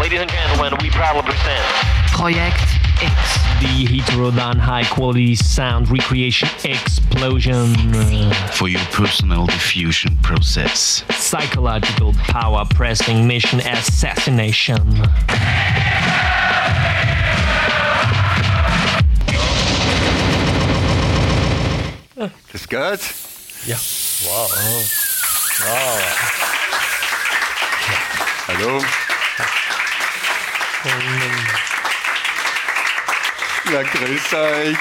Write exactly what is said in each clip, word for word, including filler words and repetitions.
Ladies and gentlemen, we proudly present Project X. The Heterodyne High Quality Sound Recreation Explosion. For your personal diffusion process. Psychological Power Pressing Mission Assassination. Das geht? Ja. Wow. Wow. Hallo. Ja, grüß euch.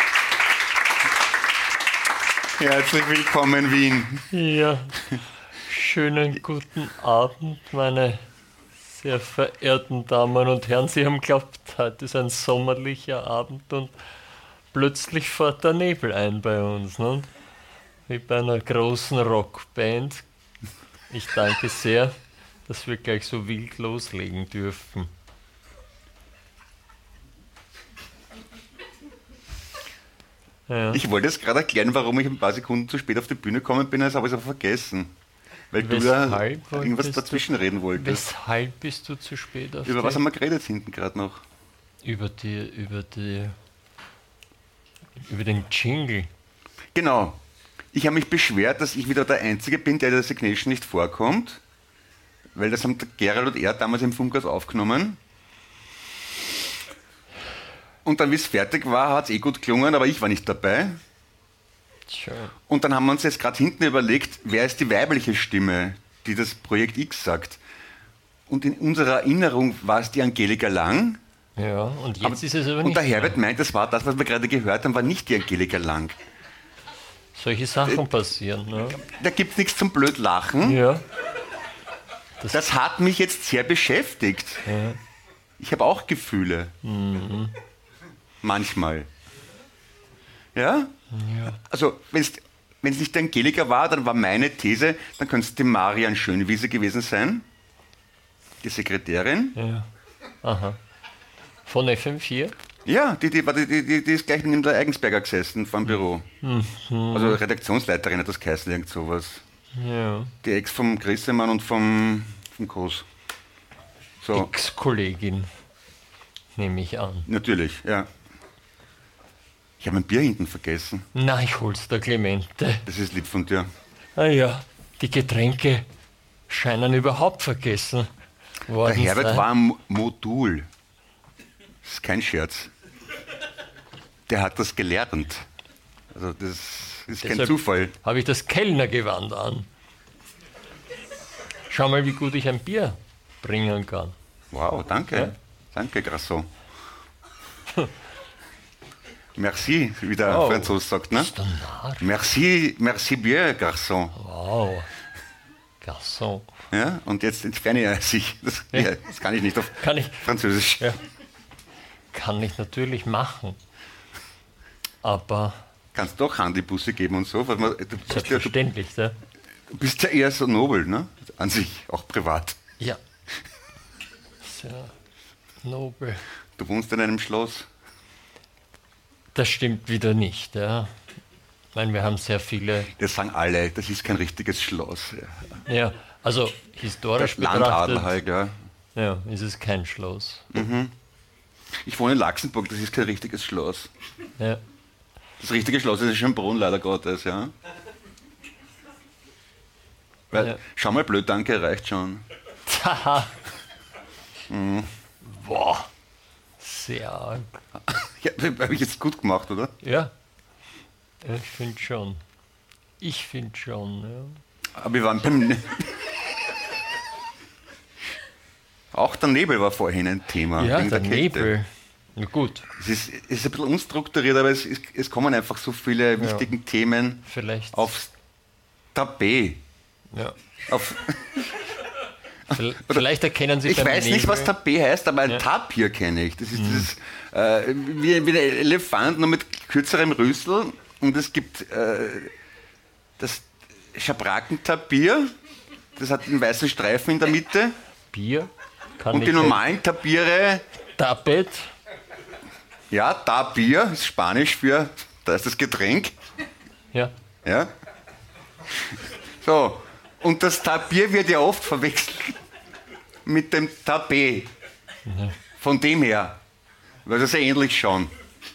Herzlich willkommen, Wien. Ja, schönen guten Abend, meine sehr verehrten Damen und Herren. Sie haben geglaubt, heute ist ein sommerlicher Abend und plötzlich fährt der Nebel ein bei uns, ne? Wie bei einer großen Rockband. Ich danke sehr, dass wir gleich so wild loslegen dürfen. Ja. Ich wollte jetzt gerade erklären, warum ich ein paar Sekunden zu spät auf die Bühne gekommen bin, das habe ich aber vergessen. Weil Weshalb du ja irgendwas dazwischen du, reden wolltest. Weshalb bist du zu spät auf Über die, was haben wir geredet hinten gerade noch? Über die, über die, über den Jingle. Genau. Ich habe mich beschwert, dass ich wieder der Einzige bin, der in der Signation nicht vorkommt. Weil das haben der Gerald und er damals im Funkhaus aufgenommen. Und dann, wie es fertig war, hat es eh gut gelungen, aber ich war nicht dabei. Sure. Und dann haben wir uns jetzt gerade hinten überlegt, wer ist die weibliche Stimme, die das Projekt X sagt. Und in unserer Erinnerung war es die Angelika Lang. Ja, und jetzt aber, ist es aber nicht. Und der mehr. Herbert meint, das war das, was wir gerade gehört haben, war nicht die Angelika Lang. Solche Sachen äh, passieren. Ne? Da gibt es nichts zum blöd lachen. Ja. Das, das hat mich jetzt sehr beschäftigt. Ja. Ich habe auch Gefühle. Mhm. Manchmal. Ja? Ja. Also, wenn es nicht die Angelika war, dann war meine These, dann könnte es die Marian Schönwiese gewesen sein. Die Sekretärin. Ja. Aha. Von F M vier? Ja, die, die, die, die, die ist gleich neben der Eigensberger gesessen, vom Büro. Mhm. Also Redaktionsleiterin hat das geheißen, irgend sowas. Ja. Die Ex vom Grissemann und vom, vom Groß. So. Ex-Kollegin, nehme ich an. Natürlich, ja. Ich habe mein Bier hinten vergessen. Na, ich hol's der Clemente. Das ist lieb von dir. Ah ja, die Getränke scheinen überhaupt vergessen worden. Der Herbert sein. war ein Modul. Das ist kein Scherz. Der hat das gelernt. Also das ist kein Deshalb Zufall. Habe ich das Kellnergewand an. Schau mal, wie gut ich ein Bier bringen kann. Wow, danke. Ja? Danke, Garçon. Merci, wie der Oh, Franzose sagt, ne? Ist der Narr. Merci, merci bien, Garçon. Wow. Garçon. Ja, und jetzt entferne er sich. Das, Ja. ja, das kann ich nicht auf Kann ich? Französisch. Ja. Kann ich natürlich machen. Aber Kannst doch Handybusse geben und so. Weil man, du, bist ja, du, selbstverständlich, ne? du bist ja eher so nobel, ne? An sich, auch privat. Ja. Sehr nobel. Du wohnst in einem Schloss. Das stimmt wieder nicht, ja. Ich meine, wir haben sehr viele. Das sagen alle, das ist kein richtiges Schloss. Ja. Ja, also historisch Das Landadel betrachtet halt, ja. ja, ist es kein Schloss. Mhm. Ich wohne in Laxenburg, das ist kein richtiges Schloss. Ja. Das richtige Schloss ist Schönbrunn, leider Gottes, ja. Weil, Ja. schau mal, blöd, danke, reicht schon. Haha. Mhm. Boah. Sehr arg. Ja, habe ich jetzt gut gemacht, oder? Ja. Ich finde schon. Ich finde schon, ja. Aber wir waren beim... Ne Auch der Nebel war vorhin ein Thema. Ja, wegen der, Kälte. Nebel. Na gut, Es ist, es ist ein bisschen unstrukturiert, aber es, ist, es kommen einfach so viele wichtige Themen vielleicht. aufs Tapet. Ja. Auf, Vielleicht, vielleicht erkennen Sie ich beim weiß nicht, Nebel- was Tapet heißt, aber ein Ja. Tapir kenne ich. Das ist dieses, äh, wie, wie ein Elefant, nur mit kürzerem Rüssel. Und es gibt äh, das Schabrackentabir, das hat einen weißen Streifen in der Mitte. Bier. Kann Und die ich normalen Tapiere, Tapet. ja, Tapir ist Spanisch für, da ist das Getränk. Ja. Ja. So, und das Tapir wird ja oft verwechselt mit dem Tapet. Von dem her, weil das ja ähnlich schon.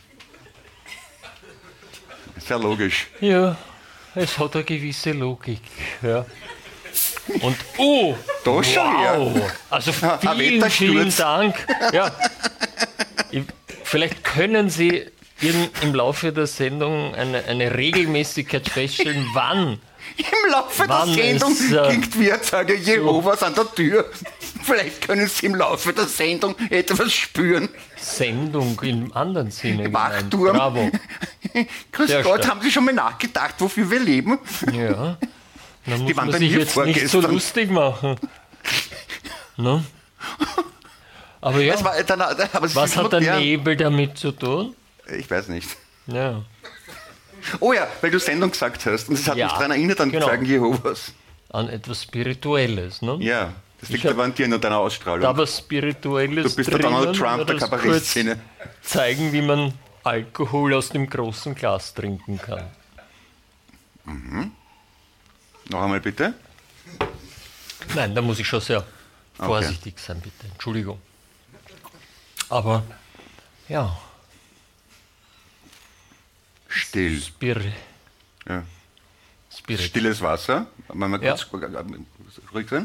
Sehr logisch. Ja, es hat eine gewisse Logik. Ja. Und oh, Da schon her. wow, also Ein vielen, vielen Wettersturz. Dank. Ja. Ich, vielleicht können Sie in, im Laufe der Sendung eine, eine Regelmäßigkeit feststellen, wann. Im Laufe der Wann Sendung ist, äh, klingt wie ein Zeuge Jehovas an der Tür. Vielleicht können Sie im Laufe der Sendung etwas spüren. Sendung im anderen Sinne gemeint. Wachturm. Bravo. Grüß Sehr Gott, stark. haben Sie schon mal nachgedacht, wofür wir leben? Ja. Da muss waren man bei sich mir jetzt nicht so vorgestern. lustig machen. Ne? Aber ja, Das war, dann, aber es was ist hat der modern. Nebel damit zu tun? Ich weiß nicht. Ja. Oh ja, weil du Sendung gesagt hast. Und das hat Ja, mich daran erinnert an genau. Zeugen Jehovas. An etwas Spirituelles. Ne? Ja, das liegt Ich hab- aber an dir und an deiner Ausstrahlung. Da was Spirituelles Du bist der drinnen, Donald Trump der oder das Kabarettszene. kurz zeigen, wie man Alkohol aus dem großen Glas trinken kann. Noch einmal bitte. Nein, da muss ich schon sehr vorsichtig sein, bitte. Entschuldigung. Aber ja, Still. Spir Ja. Spirit. Stilles Wasser. Mal, mal Ja. kurz ruhig sein.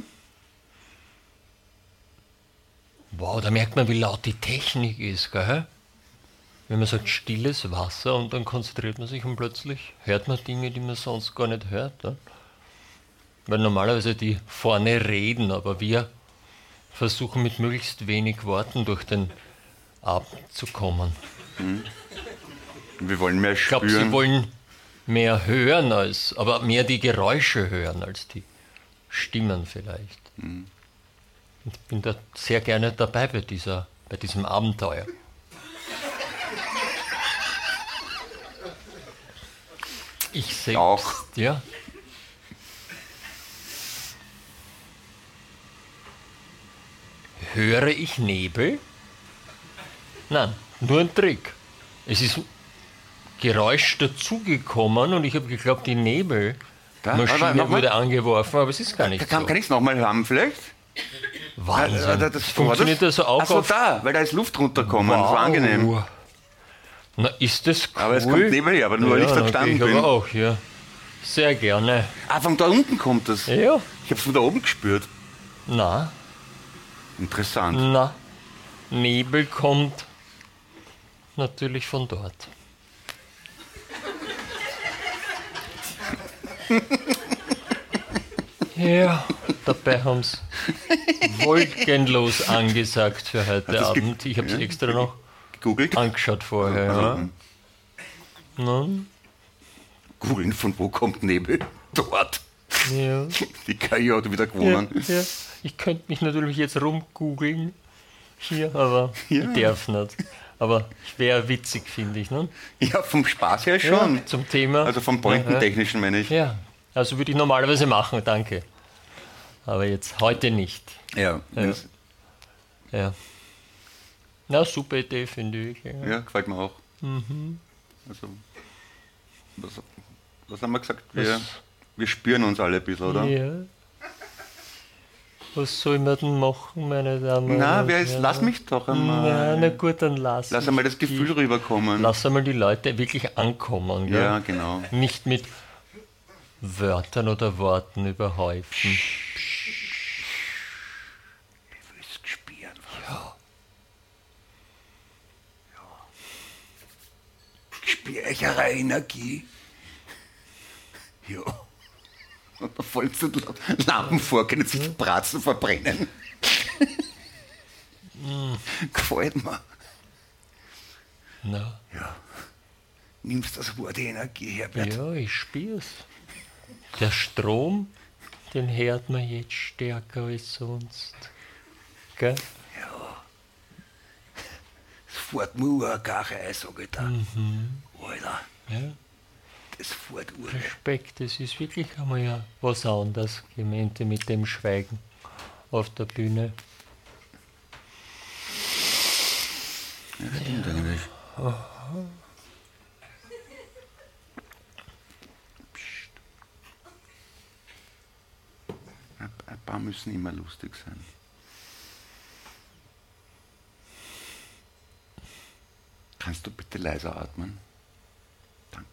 Wow, da merkt man, wie laut die Technik ist, gell? Wenn man sagt stilles Wasser und dann konzentriert man sich und plötzlich hört man Dinge, die man sonst gar nicht hört. Ne? Weil normalerweise die vorne reden, aber wir versuchen mit möglichst wenig Worten durch den Abend zu kommen. Wir wollen mehr Ich glaube, spüren. sie wollen mehr hören, als, aber mehr die Geräusche hören als die Stimmen vielleicht. Ich bin da sehr gerne dabei bei, dieser, bei diesem Abenteuer. Ich selbst, Auch. ja. Höre ich Nebel? Nein, nur ein Trick. Es ist Geräusch dazugekommen und ich habe geglaubt, die Da? Nebelmaschine Warte, noch mal. wurde angeworfen, aber es ist gar nicht Kann, so. kann ich es nochmal haben vielleicht? Wahnsinn. Äh, das- das- Funktioniert das so auch Ach so, auf... da, weil da ist Luft runtergekommen. Das war angenehm. Na, ist das cool? Aber es kommt Nebel her, aber nur weil ich da dann gestanden gehe ich bin. aber auch, ja. Sehr gerne. Ah, von da unten kommt das. Ja. Ich habe es von da oben gespürt. Na, Interessant. na. Nebel kommt natürlich von dort. Ja, dabei haben sie wolkenlos angesagt für heute das ge- Abend. Ich habe es ja. extra noch Googelt. angeschaut vorher. Ja. Mhm. Na, Googeln, von wo kommt Nebel? Dort. ja. Die K I hat wieder Ja, gewonnen. ja. Ich könnte mich natürlich jetzt rumgoogeln hier, aber Ja. ich darf nicht. Aber wäre witzig, finde ich. Ne? Ja, vom Spaß her schon. Ja, zum Thema. Also vom Pointentechnischen meine ich. Ja, also würde ich normalerweise machen, danke. Aber jetzt heute nicht. Ja, Ja. Ja. Na, super Idee, finde ich. Ja. ja, gefällt mir auch. Mhm. Also, was, was haben wir gesagt? Wir, Was- wir spüren uns alle ein bisschen, oder? Ja. Was soll man denn machen, meine Damen Na, und wer ist, Herren? lass mich doch einmal. Ja, na gut, dann lass Lass ich einmal das Gefühl dich. rüberkommen. Lass einmal die Leute wirklich ankommen. Gell? Ja, genau. Nicht mit Wörtern oder Worten überhäufen. Willst spüren? Ja. Ja. Spüre ich eine Energie? Ja. Und da voll zu Lampen vorgehen und sich die Bratzen verbrennen. Gefällt mir. Na, Ja. Nimmst das Wort Energie, Herbert? ja, ich spür's. Der Strom, den hört man jetzt stärker als sonst. Gell? Das fährt mir auch gar rein, sag ich da. Alter, Ja. das fährt Uhr. Respekt, das ist wirklich einmal ja was anderes gemeint mit dem Schweigen auf der Bühne. Stimmt eigentlich. Psst. Ein ein paar müssen immer lustig sein. Kannst du bitte leiser atmen? Danke.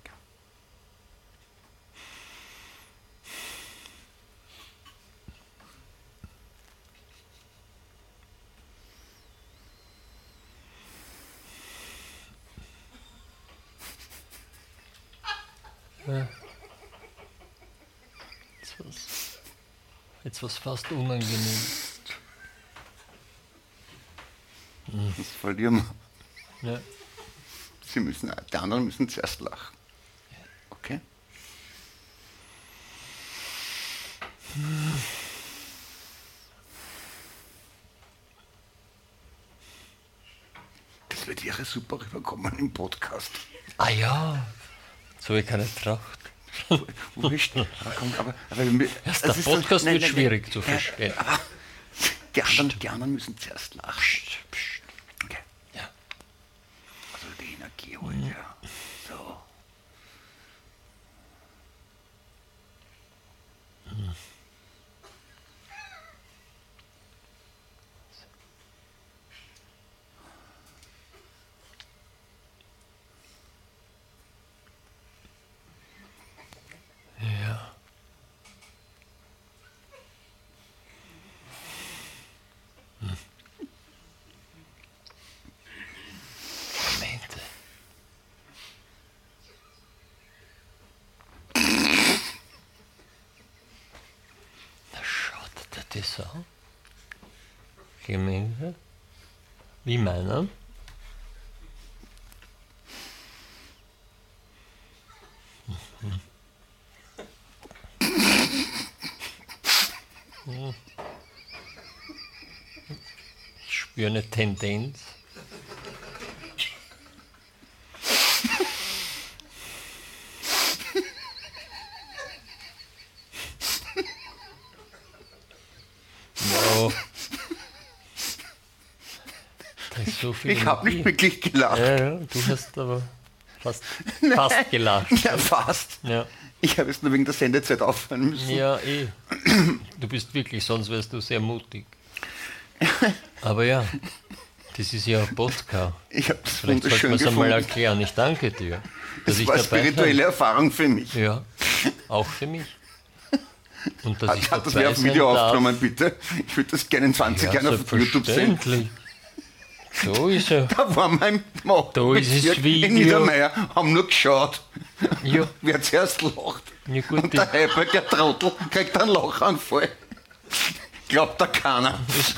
Ja. Jetzt was, jetzt was fast unangenehm. Das verlieren wir. Ja. Sie müssen, die anderen müssen zuerst lachen. Okay? Das wird ihre super rüberkommen im Podcast. Ah ja, so ich keine Tracht. Wurscht. Aber, komm, aber, aber wir, Erst das der ist Podcast so, nein, wird nein, schwierig nein, zu nein, verstehen. aber die anderen, die anderen müssen zuerst lachen. Okay. Ja. Also die Energie holen, ja. So. Ja. Hm. Momente. Na schaut der das an? Clemente? Wie meiner? Mhm. Ich spüre eine Tendenz. Wow. Da ist so viel Ich habe nicht Energie. wirklich gelacht. Ja, ja, du hast aber fast, fast gelacht. Ja, fast. Ja. Ich habe jetzt nur wegen der Sendezeit aufhören müssen. Ja, eh. Du bist wirklich, sonst wärst du sehr mutig. Aber ja, das ist ja ein Podcast. Ich habe das Vielleicht sollte wunderschön man es einmal gefunden. erklären. Ich danke dir, dass Das ich war dabei spirituelle sein. Erfahrung für mich. Ja, auch für mich. Und dass ich Hat, hat das dabei wer auf sein Video darf. aufgenommen, bitte? Ich würde das gerne in zwanzig Ja, Jahren auf YouTube sehen. selbstverständlich. So ist er. Da waren wir im Da ist das in Video. Niedermeyer, haben nur geschaut, Ja, wer zuerst lacht. ja gut, Und der Heiberg, der Trottel, kriegt einen Lachanfall. Glaubt da keiner.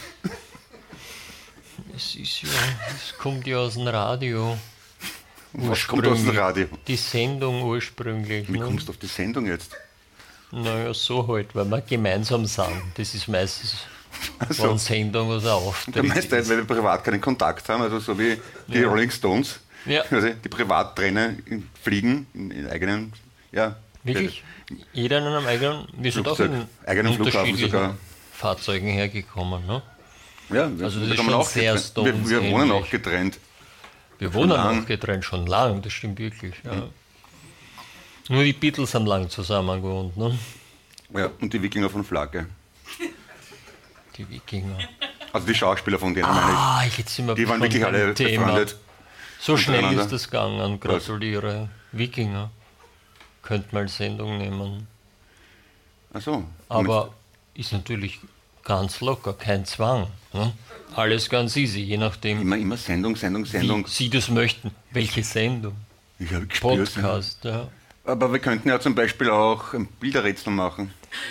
es ist ja, es kommt ja aus dem Radio. Was kommt aus dem Ursprünglich. Radio? Die Sendung ursprünglich. Wie ne? kommst du auf die Sendung jetzt? Naja, so halt, weil wir gemeinsam sind. Das ist meistens, Also, wenn Sendung oder du Auftritt meinst halt, weil wir privat keinen Kontakt haben, also so wie die Ja. Rolling Stones, Ja. also die privat trennen, in- fliegen in, in eigenen, ja. Wirklich? Jeder in einem eigenen, wir sind auch Flugzeug, in eigenen Flughafen unterschiedlichen sogar. Fahrzeugen hergekommen. Ne? Ja, wir, Also das da ist kann man schon auch sehr getrennt. Stones Wir, wir wohnen ähnlich. auch getrennt. Wir Schon wohnen lang. auch getrennt, schon lang, das stimmt wirklich. Ja. Nur die Beatles haben lang zusammen gewohnt, ne? Ja, und die Wikinger von Flagge. Die Wikinger. Also die Schauspieler von denen meine Ah, jetzt sind wir ich. Die waren von wirklich dem alle Thema. befreundet. So schnell untereinander. ist das gegangen, gratuliere. Wikinger. Könnt mal Sendung nehmen. Ach so. Aber ist natürlich ganz locker, kein Zwang. Ne? Alles ganz easy, je nachdem, Immer, immer Sendung, Sendung, Sendung. wie Sie das möchten. Welche Sendung? Ich habe gespürt. Podcast, ja. Aber wir könnten ja zum Beispiel auch ein Bilderrätsel machen.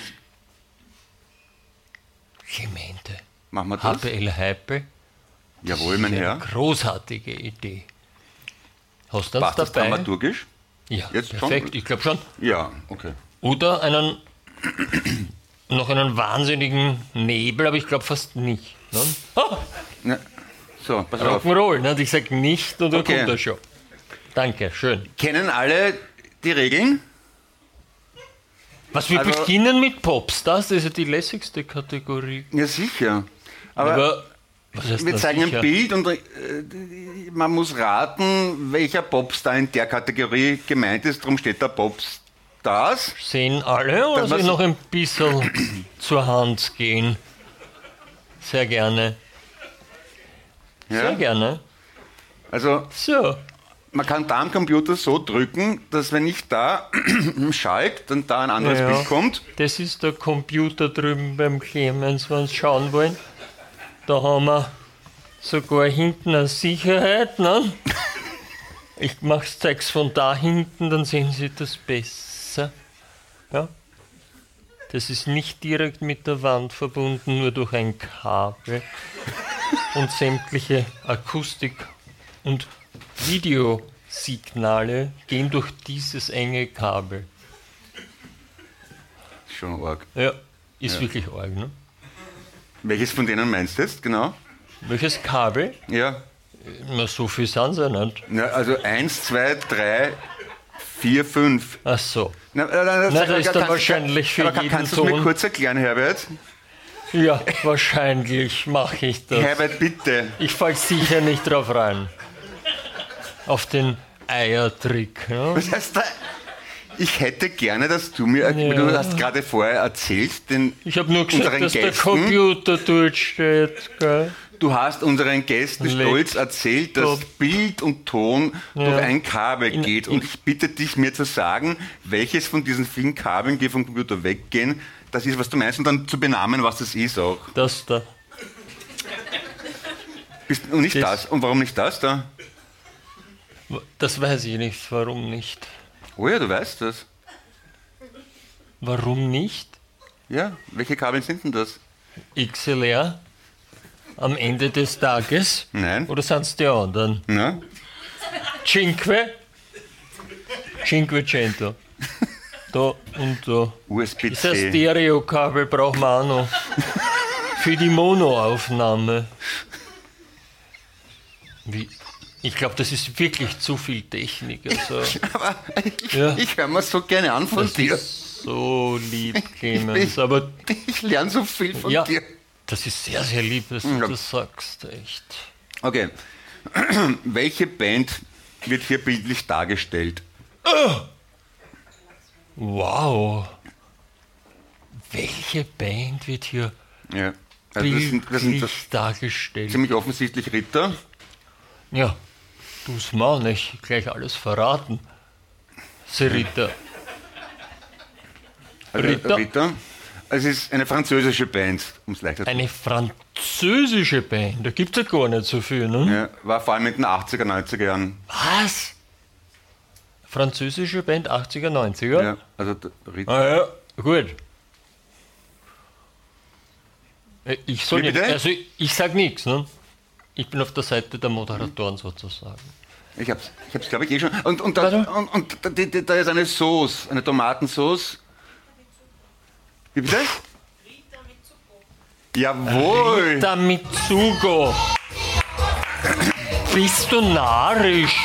Clemente. Machen wir das? H P L Hype. Jawohl, mein Eine Herr. großartige Idee. Hast du uns Passt das dabei? dramaturgisch? Ja, Jetzt schon? perfekt, ich glaube schon. Ja, okay. Oder einen noch einen wahnsinnigen Nebel, aber ich glaube fast nicht. Ne? Ah, Ja. So, pass auf. Rock'n'Roll, ne? Ich sage nicht und dann Okay. kommt er schon. Danke, schön. Kennen alle die Regeln? Was wir Also- beginnen mit Popstars, das ist ja die lässigste Kategorie. Ja, sicher. Aber, Aber was heißt wir das zeigen sicher? ein Bild und äh, man muss raten, welcher Popstar in der Kategorie gemeint ist. Darum steht da Popstars. Sehen alle oder Dann soll ich was- noch ein bisschen zur Hand gehen? Sehr gerne. Sehr Ja? gerne. Also, So, man kann da am Computer so drücken, dass wenn ich da schalte, dann da ein anderes Ja, Bild kommt. Das ist der Computer drüben beim Clemens, wenn Sie schauen wollen. Da haben wir sogar hinten eine Sicherheit. Ne? Ich mach's zeig's von da hinten, dann sehen Sie das besser. Ja? Das ist nicht direkt mit der Wand verbunden, nur durch ein Kabel. Und sämtliche Akustik- und Videosignale gehen durch dieses enge Kabel. Schon arg. Ja, ist Ja. wirklich arg, ne? Welches von denen meinst du jetzt, genau? Welches Kabel? Ja. Na, so viel sind sie nicht. Na, also eins, zwei, drei, vier, fünf. Ach so. Na, na, na, Na, da ist dann kannst- wahrscheinlich für aber jeden kannst du es mir Ton- kurz erklären, Herbert? Ja, wahrscheinlich mache ich das. Herbert, bitte. Ich fall sicher nicht drauf rein. Auf den Eiertrick. Ja? Was heißt da? Ich hätte gerne, dass du mir, Ja. du hast gerade vorher erzählt, den, Ich habe nur gesagt, unseren dass der Gästen, Computer dort steht. Gell? du hast unseren Gästen Leg stolz erzählt, dass top. Bild und Ton Ja. durch ein Kabel In- geht. in- Und ich bitte dich, mir zu sagen, welches von diesen vielen Kabeln, die vom Computer weggehen, das ist, was du meinst, und dann zu benamen, was das ist auch. Das da. Bist, und nicht Das- das. Und warum nicht das da? Das weiß ich nicht. Warum nicht? Oh ja, du weißt das. Warum nicht? Ja, welche Kabel sind denn das? X L R am Ende des Tages? Nein. Oder sind es die anderen? Na? Cinque? Cinquecento. Da und da. U S B Dieser C. Stereokabel brauchen wir auch noch. Für die Monoaufnahme. Wie? Ich glaube, das ist wirklich zu viel Technik. Also, Aber ich, Ja. ich höre mir so gerne an von das dir. ist so lieb, Clemens. Aber Ich lerne so viel von ja, dir. das ist sehr, sehr lieb, dass du Ja. das sagst. Echt. Okay. Welche Band wird hier bildlich dargestellt? Wow. Welche Band wird hier Ja. Also das, sind, das sind das bildlich dargestellt? ziemlich offensichtlich Ritter. Ja, du's mal nicht gleich alles verraten. Serita. Also Ritter. Ritter. Es ist eine französische Band, um es leichter zu Eine französische Band, da gibt's ja gar nicht so viel, ne? ja, war vor allem in den achtziger, neunziger Jahren. Was? Französische Band achtziger, neunziger? Ja, also der Ritter. Ah ja, gut. Äh, Ich soll Wie nicht, bitte? also ich sag nichts, ne? Ich bin auf der Seite der Moderatoren sozusagen. Ich hab's, ich hab's glaube ich eh schon. Und, und, da, Warte. und, und da, da, da ist eine Sauce, eine Tomatensauce. Wie bitte? Jawohl! Rita Mitsugo. Bist du narrisch?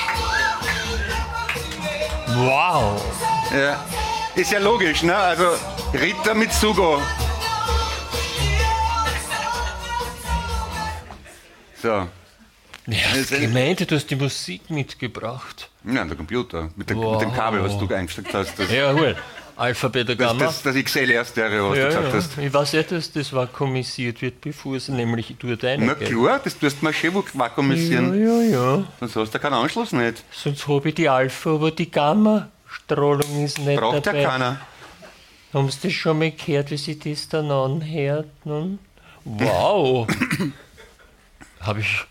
Wow. Ja. Ist ja logisch, ne? Also Ritter mit Sugo. So. Ja, Also- ich meinte, du hast die Musik mitgebracht. Ja, der Computer. Mit, der, Wow. mit dem Kabel, was du eingesteckt hast. Das, Ja, gut. Alpha, Beta, das, Gamma. das, das X L R-Stereo, was ja, du gesagt ja. hast. Ich weiß ja, dass das vakuumisiert wird, bevor es nämlich durch deine Na geht. klar, das tust du mal schön Ja, vakuumisieren. ja, ja. Sonst hast du keinen Anschluss nicht. Sonst habe ich die Alpha, aber die Gamma-Strahlung ist nicht Braucht ja dabei. keiner. Haben Sie das schon mal gehört, wie sich das dann anhört? Ne? Wow. Habe ich...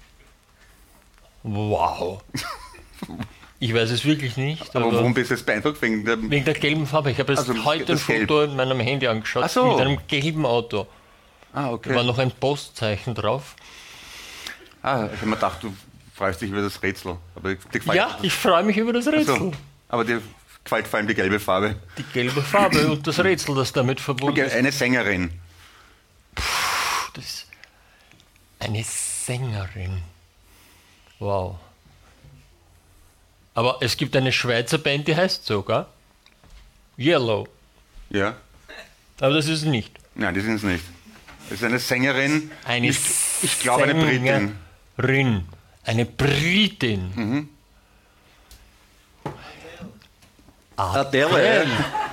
Wow. Ich weiß es wirklich nicht, Aber aber, warum bist du jetzt beeindruckt? Wegen der, wegen der gelben Farbe. Ich habe jetzt Also, heute ein das Gelb. Foto in meinem Handy angeschaut Ach so. mit einem gelben Auto. ah, Da okay. war noch ein Postzeichen drauf. Ah, ich habe mir gedacht, du freust dich über das Rätsel. Aber dir gefällt, Ja, ich freue mich über das Rätsel. so, aber dir gefällt vor allem die gelbe Farbe. Die gelbe Farbe und das Rätsel, das damit verbunden Okay, ist. eine Sängerin. Das ist eine Sängerin. Wow. Aber es gibt eine Schweizer Band, die heißt sogar Yellow. Ja? Aber das ist es nicht. Nein, die sind es nicht. Das ist eine Sängerin. Eine ich, ich glaube eine Britin. Sängerin. Eine Britin. Mhm. Adele.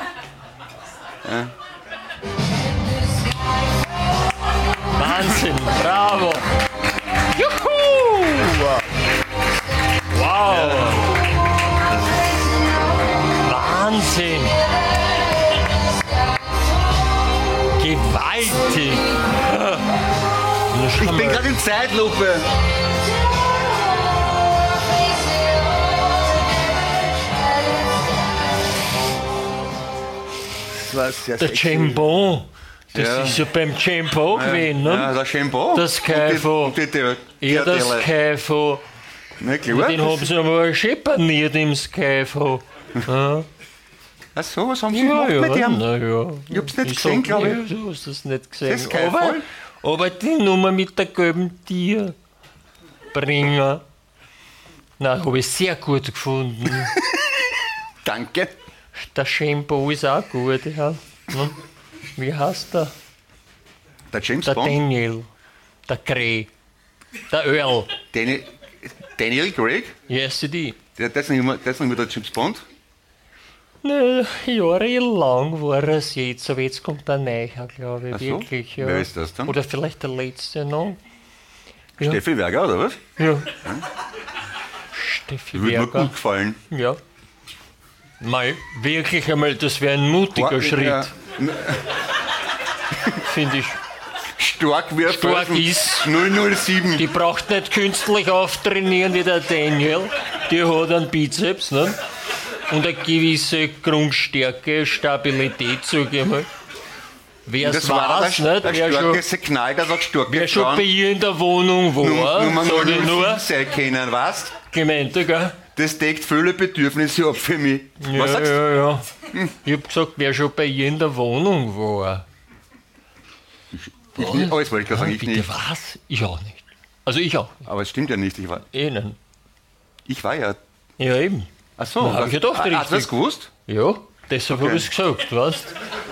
Wahnsinn, bravo. Juhu! Wow. Zeitlupe. Das war sehr Der sexy. Jambon. Das Ja. ist ja beim Jambon gewesen, ne? Ja, der Shampoo. Das Kaifo. Und die, und die, die, Ja, das Gardelle. Kaifo. Na klar. Den haben sie einmal schepaniert im Skyfo. Ja, Ach so, was haben sie ja, gemacht ja, mit dem? na ja. Ich hab's nicht Ich gesehen, sag, glaube ja, ich. du hast das nicht gesehen. Das ist kein aber, Fall. aber die Nummer mit der gelben Tierbringer, na, habe ich sehr gut gefunden. Danke. Der Shampoo ist auch gut, ja. Hm? Wie heißt der? Der James Der Bond. Daniel. Der Grey. Der Earl. Daniel, Daniel Craig. Yes, die. Der, der, ist nicht immer, der ist nicht mehr der James Bond. Ne, jahrelang war es jetzt, aber jetzt kommt der Neuer, glaube ich, Ach so? wirklich. Ja. Wer ist das dann? Oder vielleicht der letzte noch. Ja. Steffi Werger, oder was? Ja. Steffi Würde mir Werger. gut gefallen. Ja. Mal, wirklich einmal, das wäre ein mutiger Boah, Schritt, ja, finde ich. Stark wie Stark ist. null null sieben. Die braucht nicht künstlich auftrainieren wie der Daniel. Die hat einen Bizeps, ne? Und eine gewisse Grundstärke, Stabilität, sag ich mal. Wer es Das war weiß, der, nicht? der Wer schon, starkeste Knall, der sagt starke wer schon bei ihr in der Wohnung war, Nummer sag ich null null nur, sieben sein können, weißt? gemeint, gell? Das deckt viele Bedürfnisse ab für mich. Ja, Was sagst du? ja, ja. Ich hab gesagt, wer schon bei ihr in der Wohnung war. Ich nicht. Alles wollte ich gerade sagen, ich Bitte nicht. was? Ich auch nicht. Also ich auch nicht. Aber es stimmt ja nicht. Ich war, Ihnen. ich war ja. Ja, eben. Ach so. Na, hab ich ja doch Ah, richtig. hast du das gewusst? Ja, deshalb Okay. habe ich es gesagt, weißt du?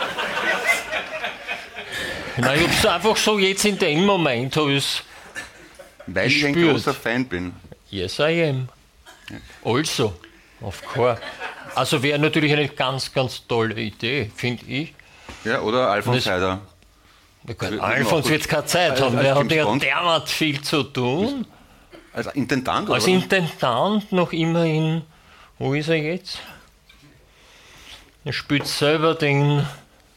Nein, ich hab's einfach so jetzt in dem Moment habe ich Weil ich ein Gespürt. großer Fan bin. Yes, I am. Also, of course. Also wäre natürlich eine ganz, ganz tolle Idee, finde ich. Ja, oder Alfons Das- Heider. Wir können Also, Alfons auch wird keine Zeit als- haben, als der hat James ja Bond. derart viel zu tun. Als Intendant, oder? Als Intendant noch immer in, wo ist er jetzt? Er spielt selber den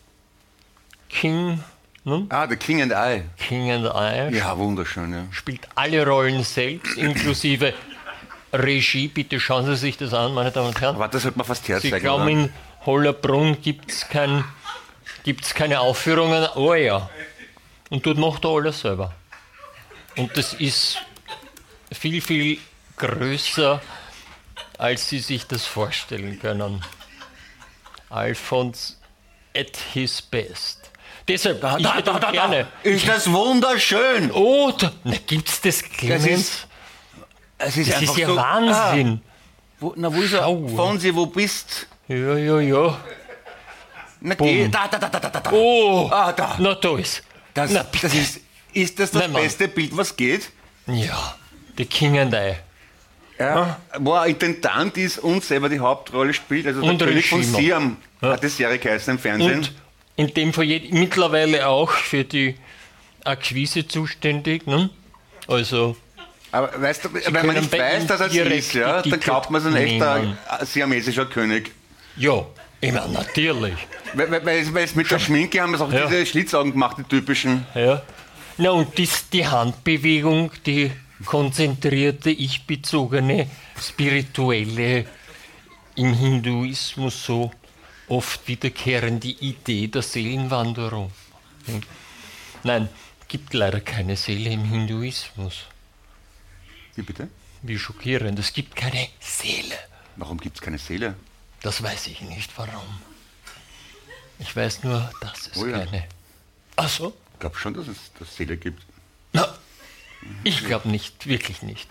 King, ne? Ah, The King and I. King and I. Ja, wunderschön, ja. Spielt alle Rollen selbst, inklusive Regie. Bitte schauen Sie sich das an, meine Damen und Herren. Aber das sollte man fast herzeigen, Sie glauben, oder? in Hollerbrunn gibt es kein, gibt's keine Aufführungen? Oh ja. Und dort macht er alles selber. Und das ist viel, viel größer, als Sie sich das vorstellen können. Alfons at his best. Deshalb, ich Da, hätte da, da, gerne. da. Ist das wunderschön! Oh, da, na, gibt's das, Clemens? ist- Es ist Das einfach ist ja so, Wahnsinn. Ah, wo, na, wo ist er? Schau. Fonsi, wo bist? Ja, ja, ja. Na, Bumm. geh. Da, da, da, da, da, da. Oh, Ah, da. na da ist. Das, na, das ist, ist das das Nein, Mann. beste Bild, was geht? Ja, The King and I. Ja, wo ein Intendant ist und selber die Hauptrolle spielt, also Und der König von Regie noch. Siam Ja. hat die Serie geheißen im Fernsehen. Und in dem Fall je- mittlerweile auch für die Akquise zuständig. Ne? Also, Aber weißt du, wenn man können nicht bei weiß, ihm dass er es direkt ist, ja, die dann glaubt man, es ist ein echter nehmen. äh, siamesischer König. ja, immer natürlich. Weil, weil, weil, weil es mit der Schminke haben es auch Ja. diese Schlitzaugen gemacht, die typischen. Ja. Na, und dies, die Handbewegung, die konzentrierte, ich-bezogene, spirituelle, im Hinduismus so oft wiederkehrende Idee der Seelenwanderung. Hm. Nein, gibt leider keine Seele im Hinduismus. Wie bitte? Wie schockierend, es gibt keine Seele. Warum gibt es keine Seele? Das weiß ich nicht, warum. Ich weiß nur, dass es Oh ja. keine... Ach so? Ich glaube schon, dass es dass Seele gibt. Na, ich glaube nicht, wirklich nicht.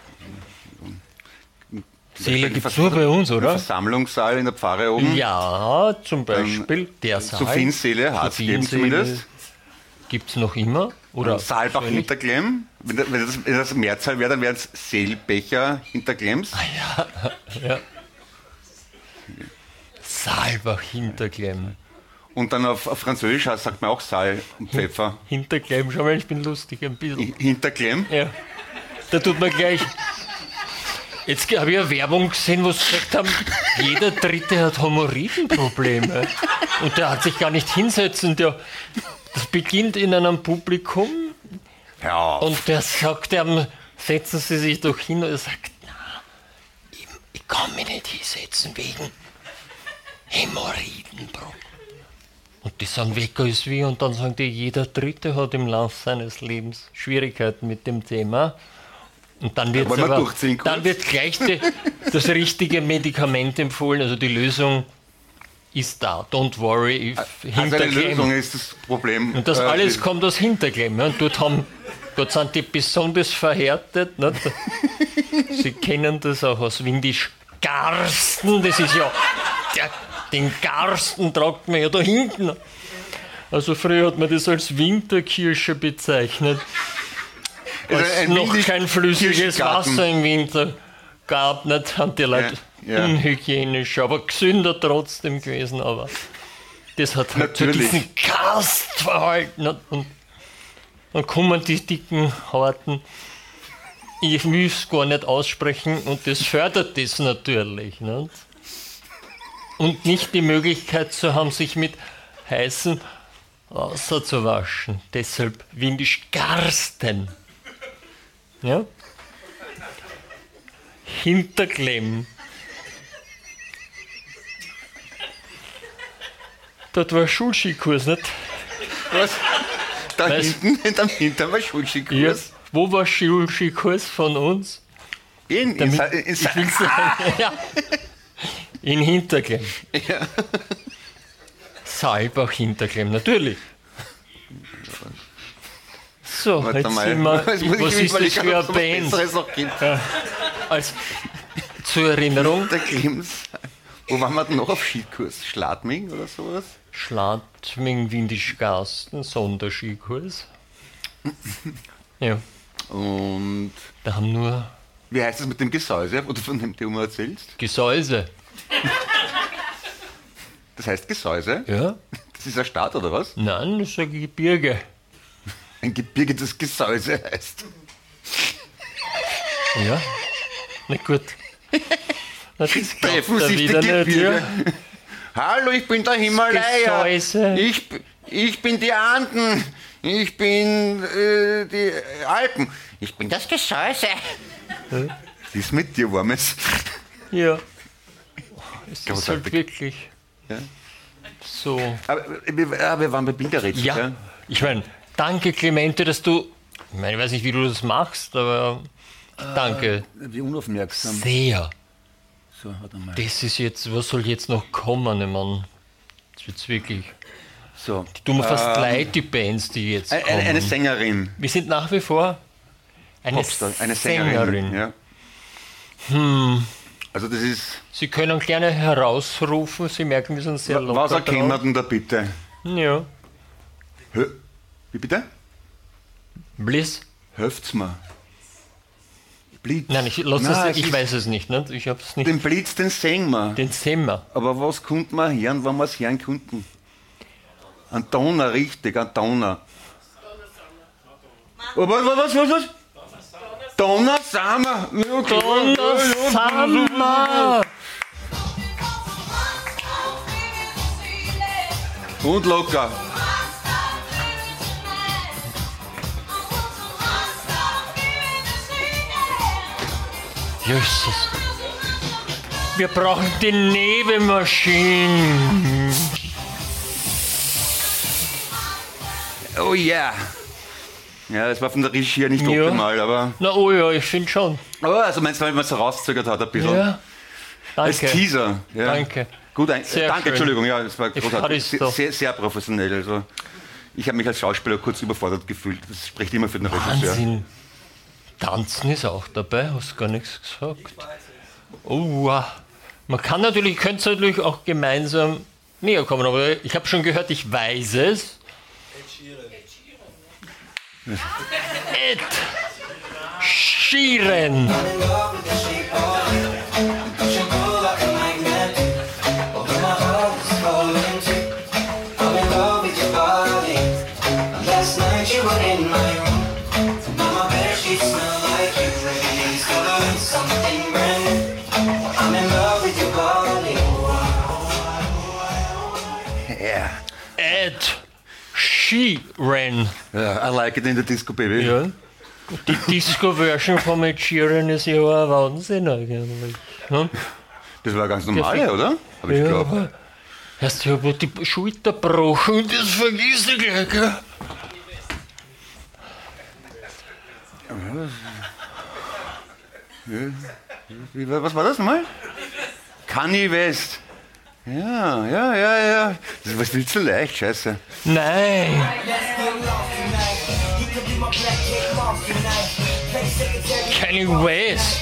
Seele gibt es nur bei uns, Der oder? Versammlungssaal in der Pfarre oben. Ja, zum Beispiel der Saal. Sophienseele hat es gegeben zumindest. Gibt es noch immer? Oder Saalbach völlig? Hinterklemm. Wenn das, wenn das, wenn das Mehrzahl wäre, dann wären es Seelbecher Hinterklemms. Ah, Ja. Saalbach Hinterklemm. Und dann auf, auf Französisch sagt man auch Saal und Pfeffer. Hinterklemm, schau mal, ich bin lustig ein bisschen. Hinterklemm. Ja. Da tut man gleich. Jetzt habe ich eine Werbung gesehen, wo sie gesagt haben, jeder Dritte hat Hämorrhoidenprobleme. Und der hat sich gar nicht hinsetzen. Der, das beginnt in einem Publikum, Hör auf. Und der sagt ihm, setzen Sie sich doch hin. Und er sagt, na, ich, ich kann mich nicht hinsetzen wegen Hämorrhoidenbruch. Und die sagen, Wecker ist wie, und dann sagen die, jeder Dritte hat im Laufe seines Lebens Schwierigkeiten mit dem Thema. Und dann wird, wollen wir aber, durchziehen kurz? dann wird gleich die, das richtige Medikament empfohlen, also die Lösung ist da. Don't worry if Also eine Hinterklemm. Lösung ist das Problem. Und das Äh, alles die- kommt aus Hinterklemm. Ja. Und dort, haben, dort sind die besonders verhärtet. Nicht? Sie kennen das auch aus Windisch. Garsten, das ist ja, der, den Garsten tragt man ja da hinten. Also früher hat man das als Winterkirsche bezeichnet. Also Als ein noch Windisch- kein flüssiges Kirschgarten. Wasser im Winter gab, nicht, haben die Leute Ja, ja. unhygienisch, aber gesünder trotzdem gewesen. Aber das hat halt zu Natürlich. diesem Karstverhalten. Nicht? Und dann kommen die dicken, harten, ich will es gar nicht aussprechen, und das fördert das natürlich. Nicht? Und nicht die Möglichkeit zu haben, sich mit heißem Wasser zu waschen. Deshalb windisch Garsten. Ja? Hinterklemm. Dort war Schulskikurs, nicht? Was? Da Was? hinten, da hinten war Schulskikurs. Wo war Schulskikurs von uns? In, in, Damit, Sa- in, ich Sa- will sagen, ja. In Hinterklemm. Ja. Saalbach Hinterklemm, natürlich. So, Warte jetzt mal. sind wir, Jetzt muss ich was mich ist das überlegen, für ob eine es was Band? Besseres noch gibt. Als, zur Erinnerung, Der Klims. Wo waren wir denn noch auf Skikurs? Schladming oder sowas? Schladming, Windisch Garsten, Sonderskikurs. Ja, Und da haben nur wie heißt das mit dem Gesäuse, wo du von dem Thema erzählst? Gesäuse. Das heißt Gesäuse? Ja? Das ist eine Stadt oder was? Nein, das ist ein Gebirge. Ein Gebirge, das Gesäuse heißt. Ja? Na gut. Na, das Treffen glaubt er sich die wieder nicht, Gebirge. ja? Hallo, ich bin der Himalaya. Gesäuse. Ich, ich bin die Anden. Ich bin äh, die Alpen. Ich bin das Gesäuse. Was ist mit dir, Warmes? Ja. Es ist Großartig. halt wirklich Ja. so. Aber wir, ja, wir waren bei Bilderrätsel. Ja, Ja. ich meine, danke Clemente, dass du, ich meine, ich weiß nicht, wie du das machst, aber danke. Wie unaufmerksam. Sehr. So, warte mal. Das ist jetzt, was soll jetzt noch kommen, ich meine, das wird's wirklich. So. Die tun mir fast Ähm, leid, die Bands, die jetzt Eine, kommen. eine, eine Sängerin. Wir sind nach wie vor eine Popstar, eine Sängerin. Sängerin. Ja. Hm. Also das ist. Sie können gerne herausrufen, Sie merken, wir sind sehr locker Was erkennen wir drauf. denn da bitte? Ja, Hö Wie bitte? Bliss. Helft's mir. Blitz. Nein, ich, lass Nein, es, es ich ist- weiß es nicht, nicht? Ich hab's nicht. Den Blitz, den sehen wir. Den sehen wir. Aber was konnten wir hören, wenn wir es hören konnten? Ein Donner, richtig, ein Donner. Oh, was, was, was, was, was? Donner, Sommer. Ja, okay. Donner, Sommer. Und locker. Jesus. Wir brauchen die Nebelmaschinen. Oh yeah. Ja, das war von der Regie ja nicht Ja. optimal, aber. Na oh ja, ich finde schon. Oh, also meinst du, weil man es rauszögert hat ein bisschen? Ja. Als Danke. Teaser. Ja. Danke. Gut, ein, Sehr danke, schön. Entschuldigung, ja, das war großartig. Evharisto. Sehr, sehr, sehr professionell. Also, ich habe mich als Schauspieler kurz überfordert gefühlt. Das spricht immer für den Regisseur. Wahnsinn. Tanzen ist auch dabei, hast gar nichts gesagt. Oh, wow. Man kann natürlich, ihr könnt natürlich auch gemeinsam näher kommen, aber ich habe schon gehört, ich weiß es. Ed Sheeran. Last night you were in my room. Now my bed sheets smell like you. Everything's good, something brand new. I'm in love with your body. Ja. Ed Sheeran. Ja, I like it in the disco, baby. Ja. Die Disco-Version von Ed Sheeran ist ja ein Wahnsinn eigentlich. Hm? Das war ganz normal, oder? Hab ich Ja, geglaubt. aber erst ich habe die Schulter gebrochen und das vergiss ich gleich. Gell? Wie, was war das nochmal? Kanye West. Ja, ja, ja, ja. Das ist was viel zu leicht, scheiße. Nein. Kanye West.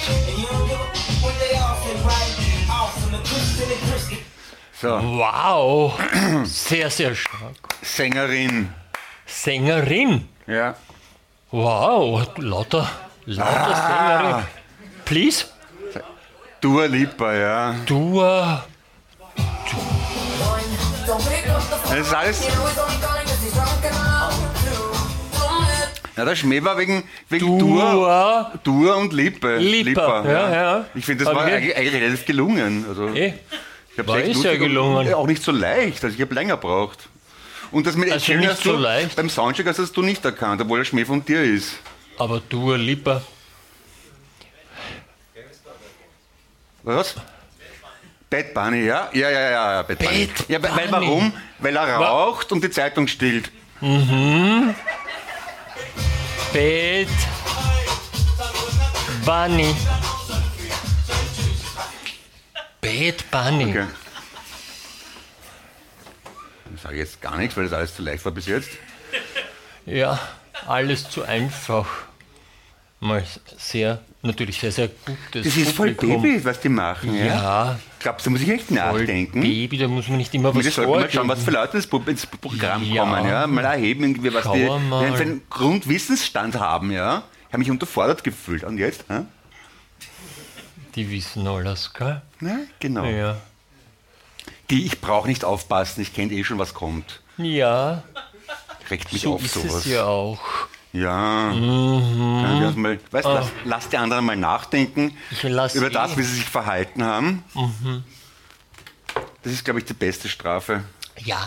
So, Wow. Sehr, sehr stark. Sängerin. Sängerin. Ja. Wow. Lauter, lauter Ah. Sängerin. Please. Dua Lipa, ja. Dua. Das ist alles. Na, der Schmäh war wegen, wegen Dua, Dua. Dua und Lippe. Lipa, ja, ja. Ich finde, das Aber war wir- eigentlich, eigentlich relativ gelungen. Also, Eh. ich hab's war echt eh sehr lustig und gelungen. Auch nicht so leicht, also ich habe länger gebraucht. Und das mit Ed Also Sheeran nicht hast so du, leicht. beim Soundcheck hast du nicht erkannt, obwohl der Schmäh von dir ist. Aber Dua Lipa. Was? Bad Bunny, ja? Ja, ja, ja, ja, Bad Bunny. Bad Ja, weil, weil Bunny. warum? Weil er raucht und die Zeitung stillt. Bad Bunny. Bad Bunny. Okay. Ich sage jetzt gar nichts, weil das alles zu leicht war bis jetzt. Ja, alles zu einfach. Mal sehr, natürlich sehr, sehr gutes Das ist voll Publikum. Baby, was die machen, ja? Ja, Glaubst du, muss ich echt voll nachdenken? Baby, da muss man nicht immer was Wir sollten mal vorgeben. schauen, was für Leute ins Pro- ins Programm Ja. kommen, ja? Mal erheben, irgendwie, was Schau die mal. die für einen Grundwissensstand haben, ja? Ich habe mich unterfordert gefühlt. Und jetzt? Hä? Die wissen alles, gell? Na, genau. Ja. Die, ich brauche nicht aufpassen, ich kenne eh schon, was kommt. Ja, Regt mich so auf ist sowas. es ja auch. Ja. Können wir uns mal, weißt, Ah. lass, lass die anderen mal nachdenken Ich lass über eh. das, wie sie sich verhalten haben. Das ist, glaube ich, die beste Strafe. Ja.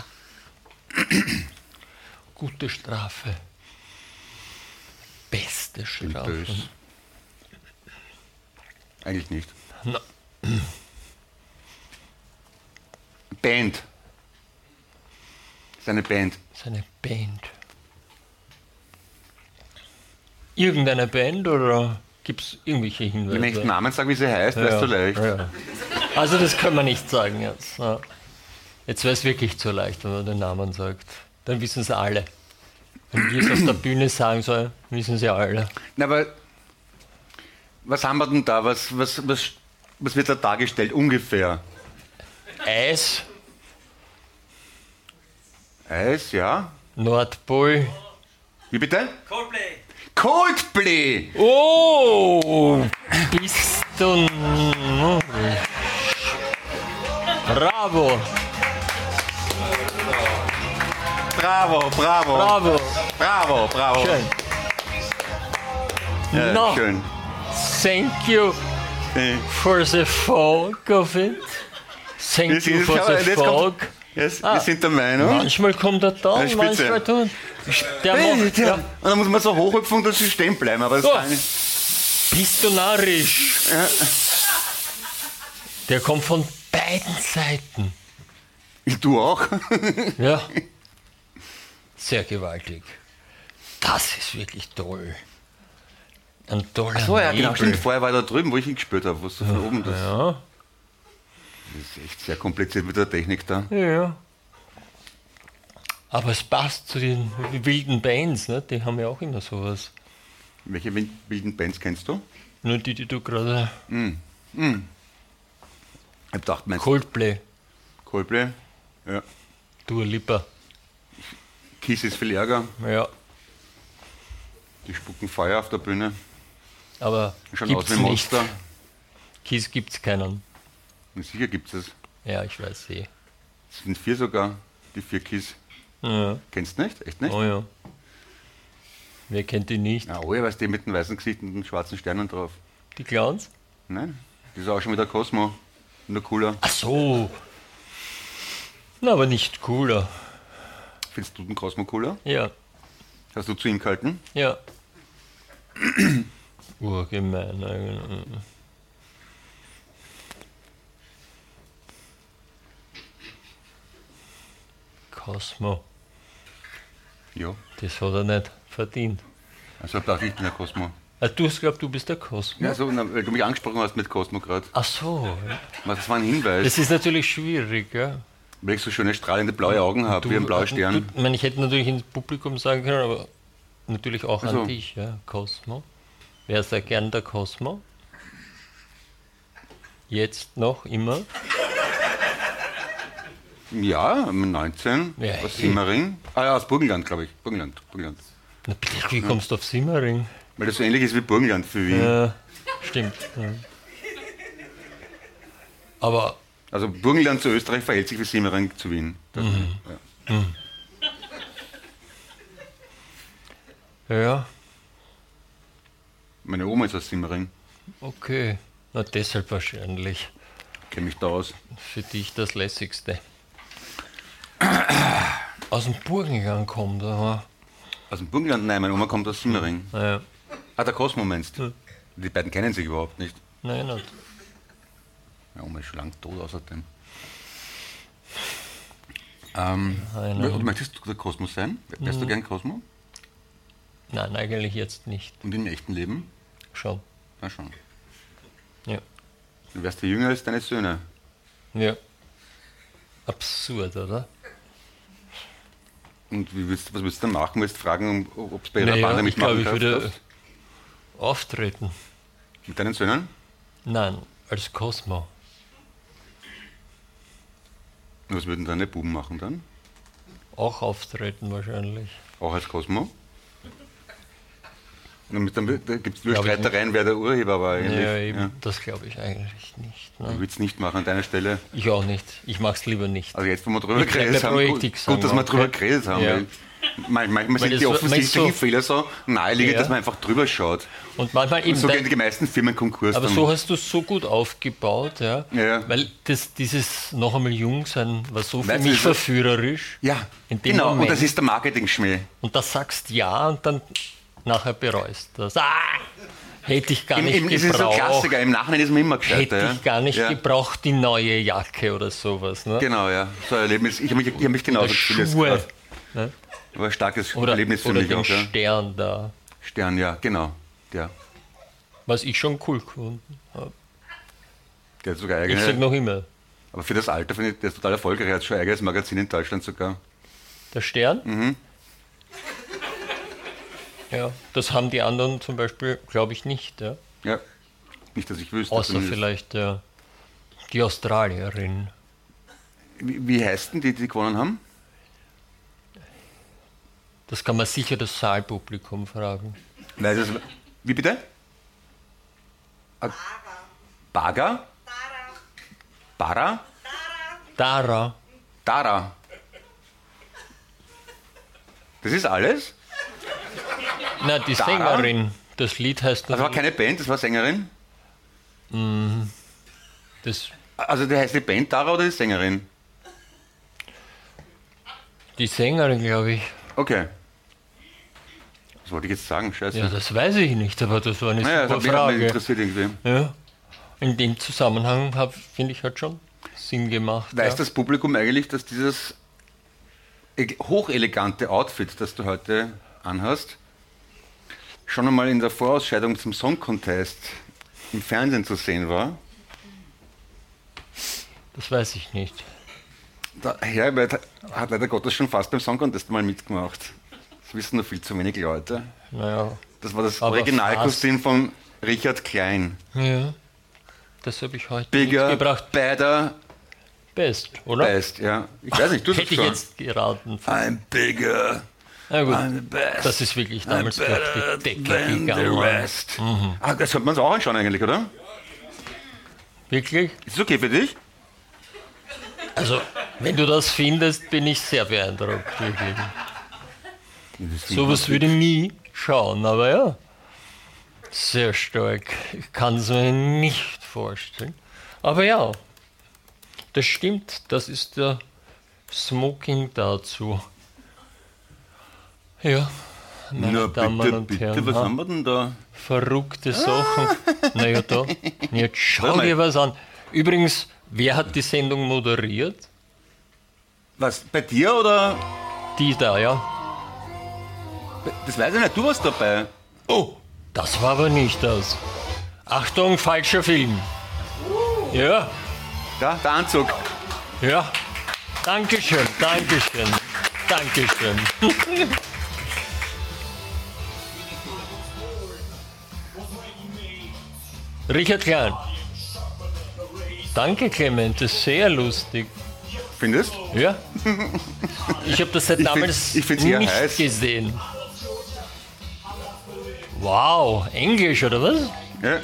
Gute Strafe. Beste Bin Strafe. böse. Eigentlich nicht. Na. Band. Seine Band. Seine Band. Irgendeine Band oder gibt es irgendwelche Hinweise? Wenn ich den Namen sage, wie sie heißt, weißt du leicht. Ja. Also das kann man nicht sagen jetzt. Ja. Jetzt wäre es wirklich zu leicht, wenn man den Namen sagt. Dann wissen es alle. Wenn wir es auf der Bühne sagen sollen, wissen sie alle. Na, aber was haben wir denn da? Was, was, was, was wird da dargestellt ungefähr? Eis, Eis, ja. Nordpol. Wie bitte? Coldplay. Coldplay! Oh, bist du... Bravo, Bravo, bravo. bravo. Bravo, bravo. Schön. Ja, No. schön. Thank you Äh, for the folk of it. Thank Jetzt- you jetzt for kann man- the jetzt kommt- folk. Yes, Ah. Wir sind der Meinung. Manchmal kommt er da, Ja, spitze. manchmal tun. Der Hey, macht, der, ja, Und dann muss man so hochhüpfen und das stehen bleiben. Aber das So. kann ich. bist du narrisch? Der kommt von beiden Seiten. Du auch? Ja. Sehr gewaltig. Das ist wirklich toll. Ein toller So, ja, genau. Nebel. Stimmt, vorher war er da drüben, wo ich ihn gespürt habe. Wo so von oben das, Ja, das ist echt sehr kompliziert mit der Technik da. ja. Aber es passt zu den wilden Bands, ne? Die haben ja auch immer sowas. Welche win- wilden Bands kennst du? Nur die, die du gerade... Ich hab gedacht, meinst du Coldplay, Coldplay? Ja. Dua Lipa. Kiss ist viel Ärger. Ja, Die spucken Feuer auf der Bühne. aber Schauen gibt's aus wie nicht. Monster. Kiss gibt's keinen. Und sicher gibt es. Ja, ich weiß eh. Es sind vier sogar, die vier Kiss. Ja. Kennst du nicht? Echt nicht? Oh ja. Wer kennt die nicht? Ah, oh ja, weißt du, die mit dem weißen Gesicht und den schwarzen Sternen drauf. Die Clowns? Nein, das ist auch schon wieder Cosmo. Nur cooler. Ach so. Na, aber nicht cooler. Findest du den Cosmo cooler? Ja, Hast du zu ihm gehalten? ja. Urgemein eigentlich. Cosmo, Ja. das hat er nicht verdient. Also dachte ich bin der Cosmo. Ah, du hast glaubt, du bist der Cosmo? Ja, so, na, weil du mich angesprochen hast mit Cosmo gerade. Ach so, Das war ein Hinweis, das ist natürlich schwierig, ja. weil ich so schöne strahlende blaue Augen habe, wie ein blauer Stern. Du, ich, meine, ich hätte natürlich ins Publikum sagen können, aber natürlich auch Ach so. an dich, ja. Cosmo. Wer ist ja gern der Cosmo? Jetzt noch immer? Ja, neunzehn, Ja, aus eh. Simmering. Ah ja, aus Burgenland, glaube ich. Burgenland, Burgenland. Na bitte, wie kommst du auf Simmering? Weil das so ähnlich ist wie Burgenland für Wien. Ja, stimmt. Ja. Aber Also Burgenland zu Österreich verhält sich wie Simmering zu Wien. Das, ja. ja, Meine Oma ist aus Simmering. okay. Na deshalb wahrscheinlich Kenne mich da aus. für dich das Lässigste. Aus dem Burgenland kommt, aber. Aus dem Burgenland? Nein, meine Oma kommt aus Simmering. Naja, Ah, der Cosmo meinst du? Die beiden kennen sich überhaupt nicht. nein, nicht. Meine Oma ist schon lange tot außerdem. Ähm, Nein, wer- nein. möchtest du der Cosmo sein? Wärst du gern Cosmo? Nein, eigentlich jetzt nicht. Und im echten Leben? Schon. Na schon. Ja. Du wärst ja jünger als deine Söhne. Ja. Absurd, oder? Und wie willst, was willst du dann machen? Willst du fragen, ob es bei ihrer Naja, Bande ich glaube, mitmachen ich würde darfst? auftreten. Mit deinen Söhnen? Nein, als Cosmo. Und was würden deine Buben machen dann? Auch auftreten wahrscheinlich. Auch als Cosmo? Und dann gibt es nur Glaub ich Streitereien, wer der Urheber war eigentlich. Ja, eben, Ja. das glaube ich eigentlich nicht. Ich Ne? würde es nicht machen an deiner Stelle. Ich auch nicht. Ich mag es lieber nicht. Also jetzt, wo wir drüber Ich bleib geredet bei haben, Projekt gut, X gut, dass wir sagen, drüber okay. geredet haben. Ja. Weil man- manchmal Weil sind das die war- offensichtlichen meinst du- Fehler so naheliegend, Ja. dass man einfach drüber schaut. Und manchmal eben. So dein- gehen die meisten Firmen Konkurs. aber dann. so hast du es so gut aufgebaut, ja. Ja. Weil das, dieses noch einmal jung sein war so für Weißt du, mich das- verführerisch. Ja, In dem genau. Moment. Und das ist der Marketing-Schmäh. Und da sagst ja und dann nachher bereust du das. Ah, hätte ich gar Im, nicht im, es ist so ein gebraucht. Klassiker. Im Nachhinein ist man immer gescheiter. Hätte ja. ich gar nicht ja. gebraucht, die neue Jacke oder sowas. Ne? Genau, ja. So ein Erlebnis. Ich habe mich, ich hab mich genauso Oder gefühlt jetzt Schuhe. gerade. Ne? War ein starkes Oder, Erlebnis für oder mich den auch. Ja. Stern da. Stern, ja, genau. Der, Was ich schon cool gefunden habe. der hat sogar Ich sag eigene. noch immer, Aber für das Alter finde ich, der ist total erfolgreich. Er hat schon ein eigenes Magazin in Deutschland sogar. der Stern. Mhm. Ja, das haben die anderen zum Beispiel, glaube ich, nicht. Ja? Ja. Nicht, dass ich wüsste. Außer zumindest. vielleicht ja, die Australierin. Wie, wie heißt denn die, die gewonnen haben? Das kann man sicher das Saalpublikum fragen. Weiß es, wie bitte? Ah, Baga? Bara? Dara. Dara. Das ist alles? Na, die Dara? Sängerin. Das Lied heißt Das war keine Band, das war Sängerin? das, Also der heißt die Band Dara oder die Sängerin? die Sängerin, glaube ich. Okay. Was wollte ich jetzt sagen? Scheiße. Ja, das weiß ich nicht, aber das war eine naja, das super hat mich, hat mich Frage. interessiert irgendwie. Ja. In dem Zusammenhang finde ich hat schon Sinn gemacht. Weiß ja. das Publikum eigentlich, dass dieses e- hochelegante Outfit, das du heute anhast, schon einmal in der Vorausscheidung zum Song Contest im Fernsehen zu sehen war? Das weiß ich nicht. Der Herbert hat leider Gottes schon fast beim Song Contest mal mitgemacht. Das wissen nur viel zu wenig Leute. Naja, Das war das Aber Originalkostüm von Richard Klein. ja. Das habe ich heute Bigger, mitgebracht. better, Best, oder? best. Ja. Ich weiß nicht, du Hätte sagst ich schon. jetzt geraten. I'm bigger, Na gut, I'm the best. das ist wirklich I'm damals durch better die Decke than the gegangen. rest. Ah, das sollte man uns auch anschauen eigentlich, oder? Wirklich? Ist es okay für dich? Also, wenn du das findest, bin ich sehr beeindruckt. Wirklich. Sowas würde ich nie schauen, aber ja. Sehr stark. Ich kann es mir nicht vorstellen. Aber ja, das stimmt. Das ist der Smoking dazu. Ja, meine Na, Damen bitte, und bitte, Herren. was ha? haben wir denn da? Verrückte Sachen. Naja, da. Jetzt schau Warte mal. dir was an. Übrigens, wer hat die Sendung moderiert? Was, bei dir oder? Die da, ja. Das weiß ich nicht, du warst dabei. Oh, das war aber nicht das. Achtung, falscher Film. Ja, Ja, der Anzug. ja. Dankeschön, Dankeschön, Dankeschön. Richard Klein. Danke, Clement, das ist sehr lustig. Findest? Ja. Ich habe das seit Ich find- damals ich find's eher nicht heiß. gesehen. Wow, Englisch oder was? Ja.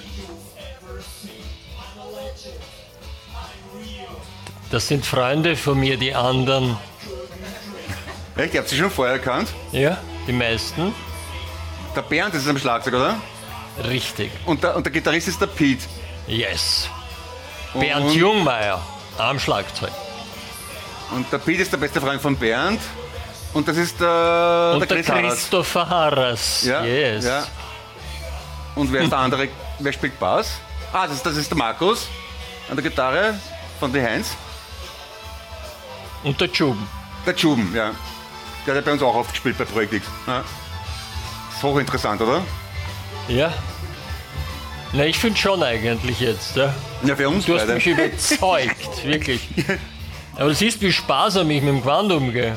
Das sind Freunde von mir, die anderen. Echt, ihr habt sie schon vorher erkannt? Ja, die meisten. Der Bernd ist am Schlagzeug, oder? Richtig. Und der, und der Gitarrist ist der Pete. Yes. Bernd Und- Jungmeier am Schlagzeug. Und der Pete ist der beste Freund von Bernd. Und das ist der, Und der der Chris Harras. Christopher Harras. Ja, Yes. ja. Und wer ist der andere? Wer spielt Bass? Ah, das, das ist der Markus an der Gitarre von The Heinz. Und der Juben. Der Juben, ja. Der hat bei uns auch oft gespielt bei Projekt X. Ja. Ist hochinteressant, oder? Ja. Na, ich finde schon eigentlich jetzt. Ja. Ja, für uns Du hast beide. mich überzeugt, wirklich. Aber du siehst, wie sparsam ich mit dem Gewand umgehe.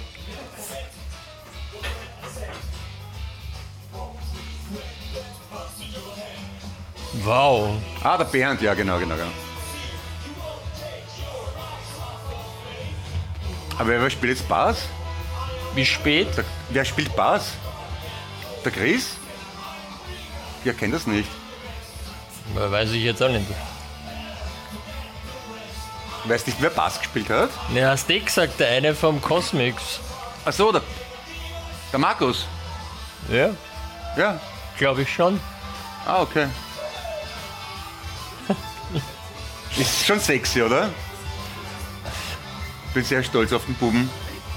Wow. Ah, der Bernd, ja, genau, genau, genau. Aber wer spielt jetzt Bass? Wie spät? Der, wer spielt Bass? Der Chris? Ich kennt das nicht. Weiß ich jetzt auch nicht. Weißt nicht, wer Bass gespielt hat? Ne, hast du eh gesagt, der eine vom Cosmix. Ach so, der, der Markus. Ja, Ja. glaube ich schon. Ah, okay. Ist schon sexy, oder? Bin sehr stolz auf den Buben.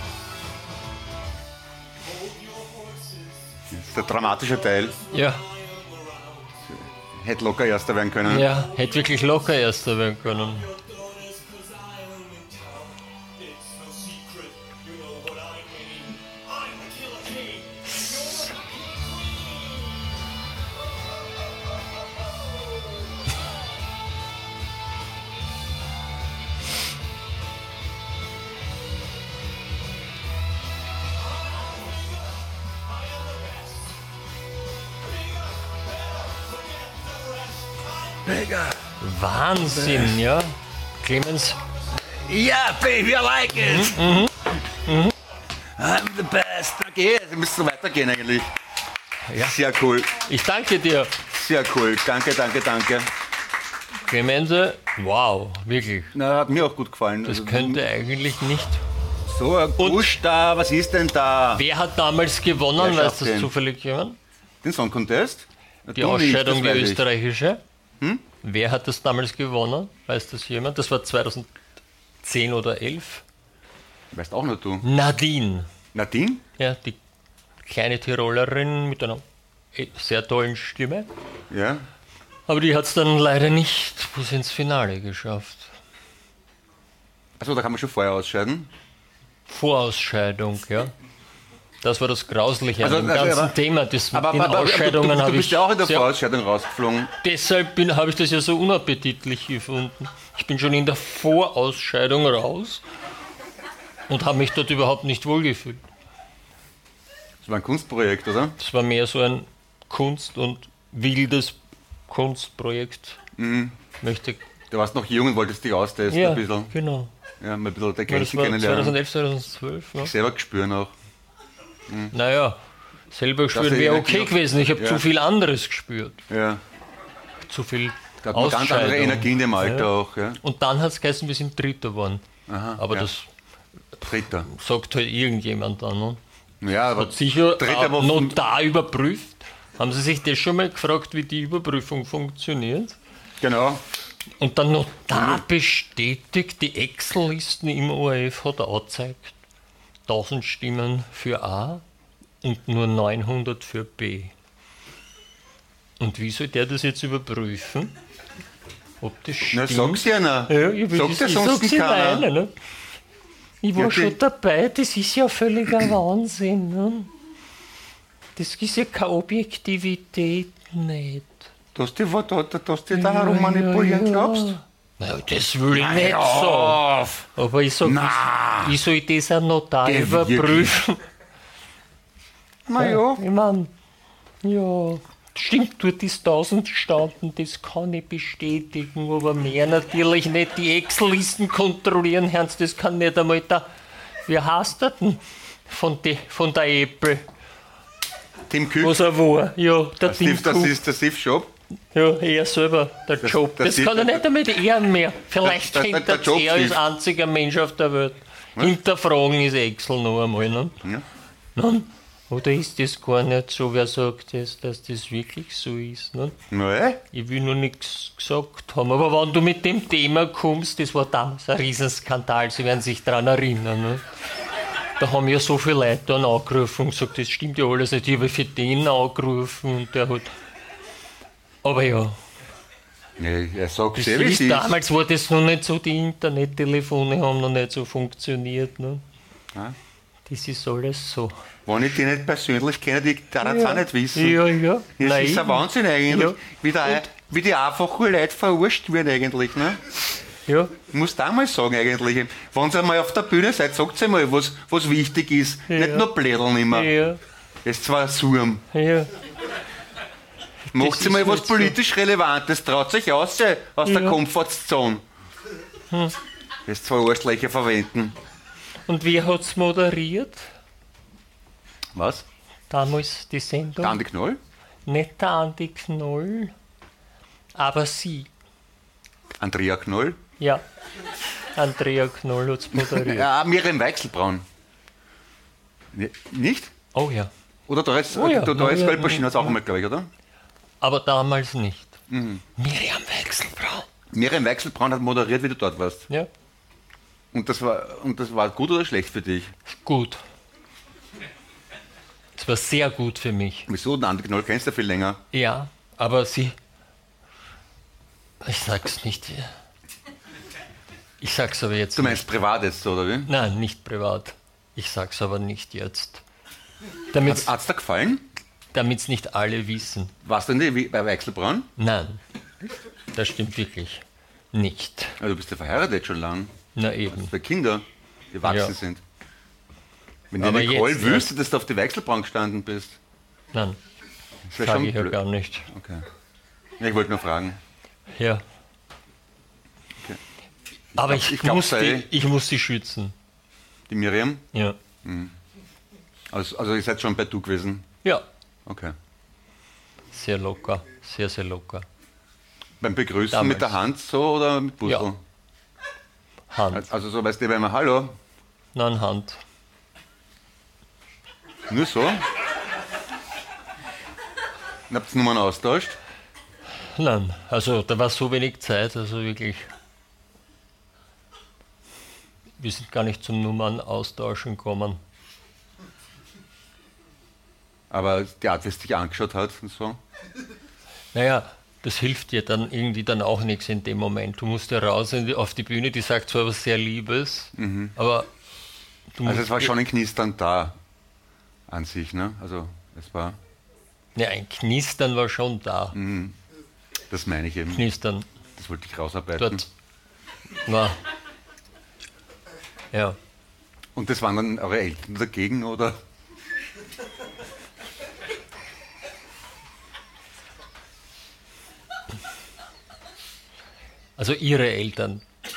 Das ist der dramatische Teil. Ja, Hätte locker Erster werden können. ja, hätte wirklich locker Erster werden können. Wahnsinn, ja. Clemens, Ja, baby, I like it. Mhm. Mhm. I'm the best. Okay, wir müssen so weitergehen eigentlich. Ja. Sehr cool. ich danke dir. Sehr cool. Danke, danke, danke. Clemense, wow, wirklich. Na, hat mir auch gut gefallen. Das Also, könnte eigentlich nicht. So, ein Gusch da, was ist denn da? Wer hat damals gewonnen? Wer Weiß schafft das den? zufällig jemand? Den Song Contest? Die Ausscheidung, die österreichische. Hm? Wer hat das damals gewonnen? Weiß das jemand? Das war zweitausendzehn oder elf. Weißt auch nur du. Nadine, Nadine? ja, die kleine Tirolerin mit einer eh, sehr tollen Stimme. Ja. Aber die hat es dann leider nicht bis ins Finale geschafft. Achso, da kann man schon vorher ausscheiden. Vorausscheidung, ja. Das war das Grausliche Also, an dem also, ganzen aber- Thema. Das mit Aber, den aber, aber Ausscheidungen du, du, habe du ich bist ja auch in der sehr- Vorausscheidung rausgeflogen. Deshalb bin- habe ich das ja so unappetitlich gefunden. Ich bin schon in der Vorausscheidung raus und habe mich dort überhaupt nicht wohlgefühlt. Das war ein Kunstprojekt, oder? Das war mehr so ein Kunst- und wildes Kunstprojekt. Mhm. Möchte Du warst noch jung und wolltest dich austesten ja, ein bisschen. genau. Ja, mal ein bisschen der Ja, das Grenzen war kennenlernen. zweitausendelf, zweitausendzwölf. Ne? Selber gespüren auch. Naja, selber Dass spüren die wäre Energie okay noch- gewesen. Ich habe ja. zu viel anderes gespürt. Ja. Zu viel Da hat man ganz andere Ausscheidung. Energie in dem Alter Ja. auch. Ja. Und dann hat es geheißen, wir sind Dritter geworden. Aha, Aber ja. das Dritter. sagt halt irgendjemand dann. Ne? Ja, aber Hat sicher Dritter äh, war- Notar überprüft. Haben Sie sich das schon mal gefragt, wie die Überprüfung funktioniert? Genau. Und der Notar bestätigt, die Excel-Listen im O R F hat er angezeigt. tausend Stimmen für A, und nur neunhundert für B. Und wie soll der das jetzt überprüfen? Ob das Na, stimmt? sag's ja noch. Ja, ich, will Sag's das- ja ich sonst sag's ja keiner. alleine, ne? Ich war Ja, die- schon dabei, das ist ja völliger Wahnsinn. Ne? Das ist ja keine Objektivität nicht. Dass du da, da, dass du da herum manipulieren glaubst? Na, das will ich nicht sagen. Aber ich sag, Na. wie soll ich das an Notar Geh, überprüfen? Na ja. Ich mein, ja, stimmt, dort ist tausend gestanden, das kann ich bestätigen, aber mehr natürlich nicht. Die Excel-Listen kontrollieren, Herrn, das kann nicht einmal der, wie heißt der denn, von, de, von der Apple, Tim Kück, was er war. Ja, der das, Tim ist, das Cook. ist der Steve Job. Ja, er selber, der Das- Job. das Das, ist- kann er nicht einmal er mehr. Vielleicht Das- das- kennt der er Job er als ist- einziger Mensch auf der Welt. Hinterfragen ist Excel noch einmal. Ne? Ja. Nein, oder ist das gar nicht so? Wer sagt das, dass das wirklich so ist? Ne? Nein. Ich will nur nichts gesagt haben. Aber wenn du mit dem Thema kommst, das war damals ein Riesenskandal, Sie werden sich daran erinnern. Ne? Da haben ja so viele Leute dann angerufen und gesagt, das stimmt ja alles nicht. Ich habe für den angerufen und der hat. Aber ja. Nee, er sagt Das sehr, wie es ist, ist. damals war das noch nicht so, die Internettelefone haben noch nicht so funktioniert. Ne? Ja. Das ist alles so. Wenn ich die nicht persönlich kenne, die darf es auch nicht wissen. Ja, ja. Das Nein, ist ein Wahnsinn eigentlich, Ja. wie, der, wie die einfachen Leute verarscht werden eigentlich. Ne? Ja, Ich muss da mal sagen eigentlich, wenn ihr mal auf der Bühne seid, sagt einmal, was, was wichtig ist. Ja. Nicht nur Blädeln immer. ja, Das ist zwar ein Surm. ja. Macht ist sie mal was halt so. politisch Relevantes, traut sich aus, aus der Ja. Komfortzone. Das zwei Arschlöcher verwenden. Und wer hat es moderiert? Was? Damals die Sendung? Der Andi Knoll? Nicht der Andi Knoll, aber sie. Andrea Knoll? Ja. Andrea Knoll hat es moderiert. Ja, Miriam Weichselbraun. Ne- Nicht? Oh ja. Oder da ist, Oh ja, da, da ist ja, Goldmaschine auch einmal, glaube ich, oder? Aber damals nicht. Mhm. Miriam Wechselbraun. Miriam Weichselbraun hat moderiert, wie du dort warst. Ja, Und das war, und das war gut oder schlecht für dich? gut. Es war sehr gut für mich. Wieso? Den Andi Knoll kennst du viel länger. Ja, aber sie. Ich sag's nicht. Ich sag's aber jetzt Du meinst privat jetzt, oder wie? nicht. Nein, nicht privat. Ich sag's aber nicht jetzt. Damit's, Hat es dir gefallen? damit's nicht alle wissen. Warst du nicht bei Weichselbraun? Nein, das stimmt wirklich nicht. Ja, du bist ja verheiratet jetzt schon lang. Na eben. Bei Kindern, die erwachsen Ja. sind. Wenn du Aber nicht Nicole jetzt, wüsste, dass du auf die Weichselbraun gestanden bist. Nein, Das wäre sage schon ich ja blöd. gar nicht. Okay. Ja, ich wollte nur fragen. Ja. Aber ich, ich glaub, muss sei- die, ich muss sie schützen. Die Miriam? Ja. Also, also ihr seid schon bei du gewesen. Ja. Okay. Sehr locker. Sehr, sehr locker. Beim Begrüßen Damals. mit der Hand so oder mit Puzzle? Ja. Hand. Also so weißt du immer Hallo, Nein, Hand. nur so. Und habt ihr Nummern austauscht? Nein, also da war so wenig Zeit, also wirklich. Wir sind gar nicht zum Nummern austauschen gekommen. Aber die Art, wie es dich angeschaut hat und so. Naja, das hilft dir dann irgendwie dann auch nichts in dem Moment. Du musst ja raus in die, auf die Bühne, die sagt zwar was sehr Liebes, aber du musst. Also es war schon ein Knistern da an sich, ne? Also es war, Ja, ein Knistern war schon da. das meine ich eben, Knistern das wollte ich rausarbeiten. dort war. Ja. Und das waren dann eure Eltern dagegen, oder? Also ihre Eltern.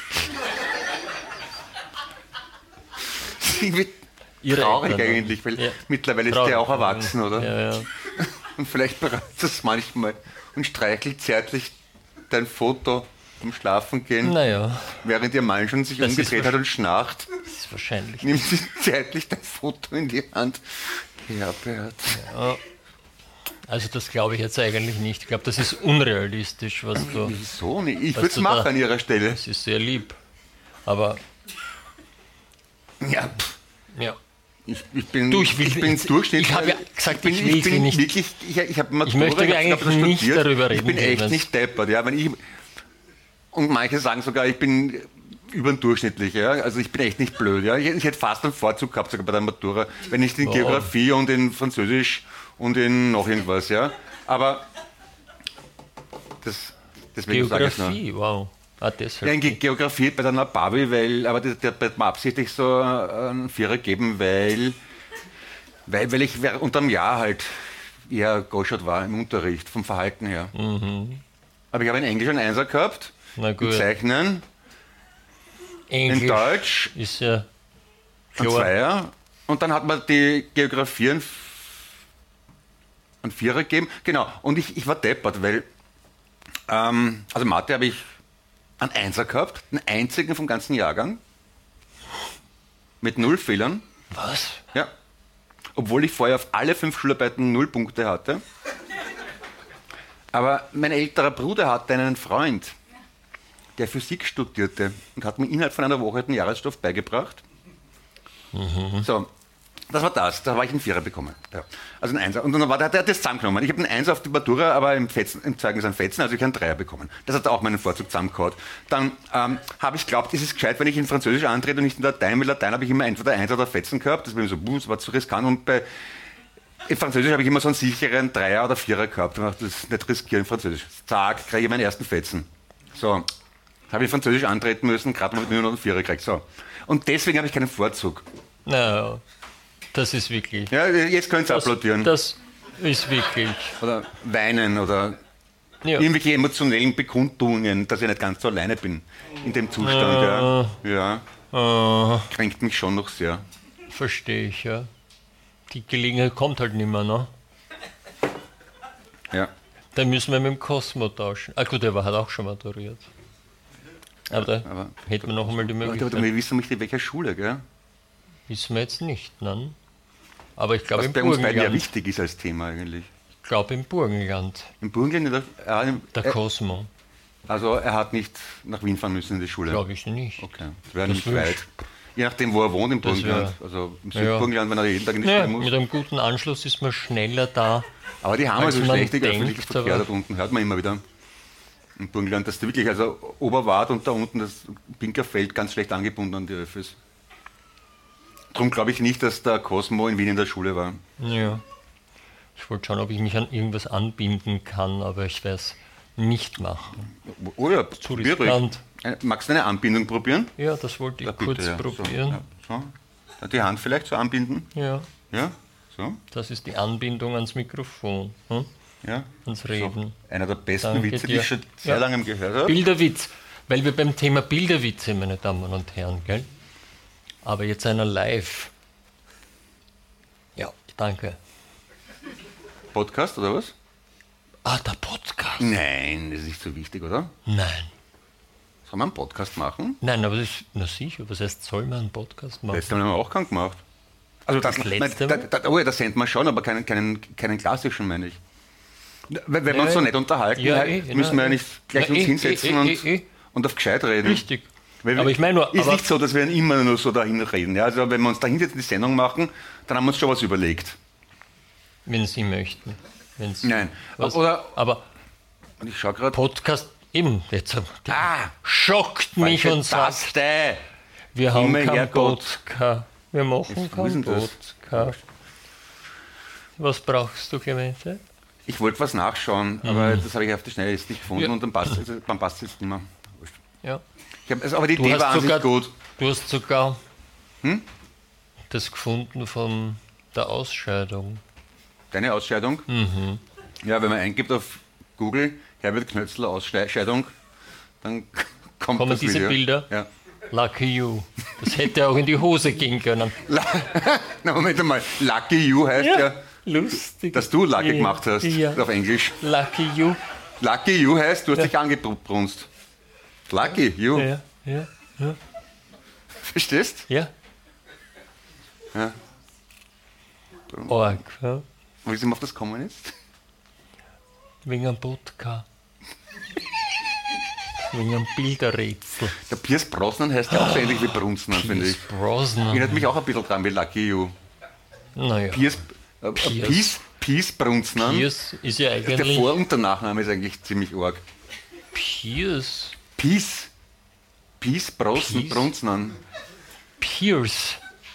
Irgendwie Ihre traurig Eltern, eigentlich, weil ja. mittlerweile ist Traurig, der auch erwachsen, oder? Ja, ja. Und vielleicht bereitet es manchmal und streichelt zärtlich dein Foto zum Schlafengehen, Naja, während ihr Mann schon sich Das ist umgedreht hat und schnarcht. das ist wahrscheinlich. Nimmt sie zärtlich dein Foto in die Hand. Herbert. Also das glaube ich jetzt eigentlich nicht. Ich glaube, das ist unrealistisch, was du. Wieso nicht? Ich Was würde es du machen da- an ihrer Stelle. Das ist sehr lieb. Aber Ja, pff, ja, Ich, ich bin, Du, ich will- ich bin ich- durchschnittlich. ich habe ja gesagt, bin, ich will bin sie nicht- Wirklich, ich, ich habe Matura, Ich möchte ich hab's eigentlich glaub ich, nicht studiert. darüber Ich reden, bin echt Clemens. nicht deppert, ja. Wenn ich, und manche sagen sogar, ich bin über den Durchschnittlich, ja. Also ich bin echt nicht blöd, ja. Ich, ich hätte fast einen Vorzug gehabt, sogar bei der Matura, wenn nicht in Wow. Geografie und in Französisch und in noch irgendwas, ja. Aber das, deswegen sage ich es noch. Geografie, wow. Ah, Ja, deshalb. in Ge- Geografie bei der Nababi, weil, aber der, der hat mir absichtlich so einen Vierer gegeben, weil, weil, weil ich während- unterm Jahr halt eher Goschert war im Unterricht, vom Verhalten her. Aber ich habe in Englisch einen Einser gehabt, Na in gut. Zeichnen, in Englisch Deutsch ist ja ein klar. Zweier und dann hat man die Geografie einen, F- einen Vierer gegeben. Genau, und ich, ich war deppert, weil, ähm, also Mathe habe ich einen Einser gehabt, einen einzigen vom ganzen Jahrgang, mit null Fehlern. Was? Ja. Obwohl ich vorher auf alle fünf Schularbeiten null Punkte hatte. Aber mein älterer Bruder hatte einen Freund, der Physik studierte und hat mir innerhalb von einer Woche den Jahresstoff beigebracht. So, das war das. Da war ich einen Vierer bekommen. Ja. Also ein Einser. Und dann war der, der hat das zusammengenommen. Ich habe einen Einser auf die Matura, aber im, Fetzen, im Zeugnis ein Fetzen, also ich habe einen Dreier bekommen. Das hat auch meinen Vorzug zusammengehauen. Dann ähm, habe ich geglaubt, es ist gescheit, wenn ich in Französisch antrete und nicht in Latein. Mit Latein habe ich immer entweder Einser oder Fetzen gehabt. Das war mir so, buh, das war zu riskant. Und bei in Französisch habe ich immer so einen sicheren Dreier oder Vierer gehabt. Ich dachte, das ist nicht riskieren in Französisch. Zack, kriege ich meinen ersten Fetzen. So, habe ich Französisch antreten müssen, gerade mal nur noch einen Vierer gekriegt. So. Und deswegen habe ich keinen Vorzug. Na, das ist wirklich. Ja, jetzt könnt ihr Das, applaudieren. das ist wirklich. Oder weinen oder Ja. irgendwelche emotionellen Bekundungen, dass ich nicht ganz so alleine bin in dem Zustand. Ja, ja Äh, kränkt mich schon noch sehr. verstehe ich, ja. Die Gelegenheit kommt halt nicht mehr, ne? Ja. Dann müssen wir mit dem Cosmo tauschen. Ah gut, der war, hat auch schon maturiert. Aber da Aber- hätten wir noch einmal die Aber Möglichkeit. wir wissen nicht, in welcher Schule, gell? Wissen wir jetzt nicht, nein. Aber ich glaube Was im bei uns beiden ja Burgenland. wichtig ist als Thema eigentlich. Ich glaube im Burgenland. Im Burgenland, in der, äh, Der äh, Cosmo. also er hat nicht nach Wien fahren müssen in die Schule. Glaube ich nicht. Okay, das wäre Das nicht wär- weit. Je nachdem, wo er wohnt im Das Burgenland. wär- Also im Ja. Südburgenland, wenn er jeden Tag in die Ja, Schule muss. mit einem guten Anschluss ist man schneller da. Aber die haben als also man schlechte denkt, öffentliche Verkehr aber- dort unten, hört man immer wieder. Im Burgenland, dass du wirklich, also Oberwart und da unten das Pinkerfeld ganz schlecht angebunden an die Öffis. Darum glaube ich nicht, dass der Cosmo in Wien in der Schule war. Ja. Ich wollte schauen, ob ich mich an irgendwas anbinden kann, aber ich werde es nicht machen. Oh ja, Zu schwierig. riskant. Äh, Magst du eine Anbindung probieren? Ja, das wollte ich Ja, kurz bitte, ja. probieren. So, ja, so. Die Hand vielleicht so anbinden? Ja. Ja, so, Das ist die Anbindung ans Mikrofon, hm? ja. ans Reden. Einer der besten Danke Witze, die dir. ich schon sehr Ja. lange gehört habe. Bilderwitz, weil wir beim Thema Bilderwitze, meine Damen und Herren, gell? Aber jetzt einer live. Ja, danke. Podcast oder was? Ah, der Podcast. Nein, das ist nicht so wichtig, oder? Nein. Sollen wir einen Podcast machen? Nein, aber das ist, na sicher, was heißt, soll man einen Podcast machen? Letztes Mal haben wir auch keinen gemacht. Also das, Das letzte nein, Mal? da, da, oh ja, das senden wir schon, aber keinen, keinen, keinen klassischen, meine ich. Wenn, wenn wir Ja, uns so ja. nett unterhalten, Ja, halt, eh, müssen na, wir ja eh. nicht gleich Na, uns eh, hinsetzen eh, eh, und, eh, eh. und auf gescheit reden. Richtig. Weil Aber ich meine nur, ist aber- nicht so, dass wir immer nur so dahin reden. Ja? Also wenn wir uns da hinsetzen, die Sendung machen, dann haben wir uns schon was überlegt. Wenn Sie möchten. Wenn Sie, Nein. Was? Oder- aber Und ich schaue gerade. Podcast, eben, jetzt der Ah, schockt mich falsche und sagt, Taste. wir haben Himmel, keinen Herrgott. Podcast. Wir machen Jetzt, wo ist keinen denn das? Podcast. Was brauchst du, Clemente? Ich wollte was nachschauen, aber das habe ich auf die Schnelle jetzt nicht gefunden Mhm. Ja. und dann passt es dann passt es jetzt nicht mehr. Wurscht. Ja. Ich hab, also, aber die Du Idee hast war an sich sogar- gut. Du hast sogar Hm? das gefunden von der Ausscheidung. Deine Ausscheidung? Mhm. Ja, wenn man eingibt auf Google Herbert Knötzl Ausscheidung, dann kommt Kommen das diese Video. Bilder? Ja. Lucky you. Das hätte auch in die Hose gehen können. Na, Moment einmal. Lucky You heißt ja, Lustig. dass du Lucky Ja. gemacht hast. Ja. Auf Englisch. Lucky you. Lucky You heißt, du hast dich angebrunst. Lucky You. Ja, ja, ja. Verstehst? Ja. Ja. Org. Ja. Wie sind wir auf das kommen jetzt? Wegen einem Bodka. Wegen einem Bilderrätsel. Der Pierce Brosnan heißt ja auch so ähnlich wie Brunsten, finde ich. Pierce Brosnan. Erinnert mich auch ein bisschen dran wie Lucky You. Naja, Piers, äh, Piers. Pies, Pies Brunzmann. Piers ist ja Der eigentlich... Vor- und der Nachname ist eigentlich ziemlich arg. Piers. Pies. Pies Brosen Pies? Brunzmann. Piers.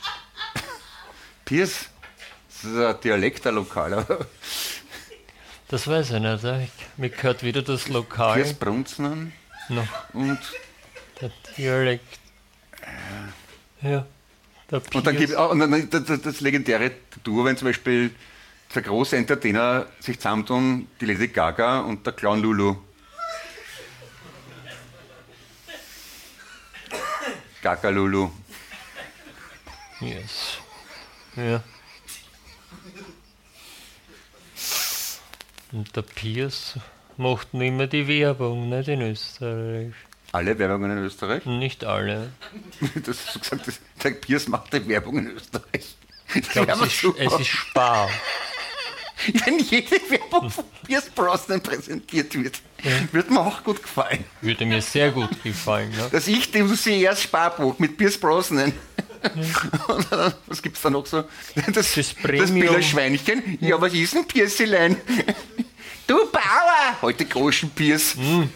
Piers. Das ist ein Dialekt, ein Lokal. Das weiß ich nicht. äh. Mir gehört weder das Lokal Piers Brunzmann noch und, der Dialekt. Ja, der Piers. und dann gibt oh, und dann das, das, das legendäre Duo, wenn zum Beispiel zwei große Entertainer sich zusammentun, die Lady Gaga und der Clown Lulu. Gaga Lulu. Yes. Ja. Und der Piers macht nicht mehr die Werbung, nicht in Österreich. Alle Werbungen in Österreich? Nicht alle. Das hast du gesagt, das, der Piers macht die Werbung in Österreich. Ich glaube, es, ist- es ist Spar. Wenn jede Werbung von Piers Brosnan präsentiert wird, wird mir auch gut gefallen. Würde mir sehr gut gefallen. Ne? Dass ich dem C R Sparbuch mit Piers Brosnan. Und dann, was gibt's da noch so? Das, Das das Premium. Bilderschweinchen. Ja, was ist ein Pierselein? Du Bauer! Heute großen Piers.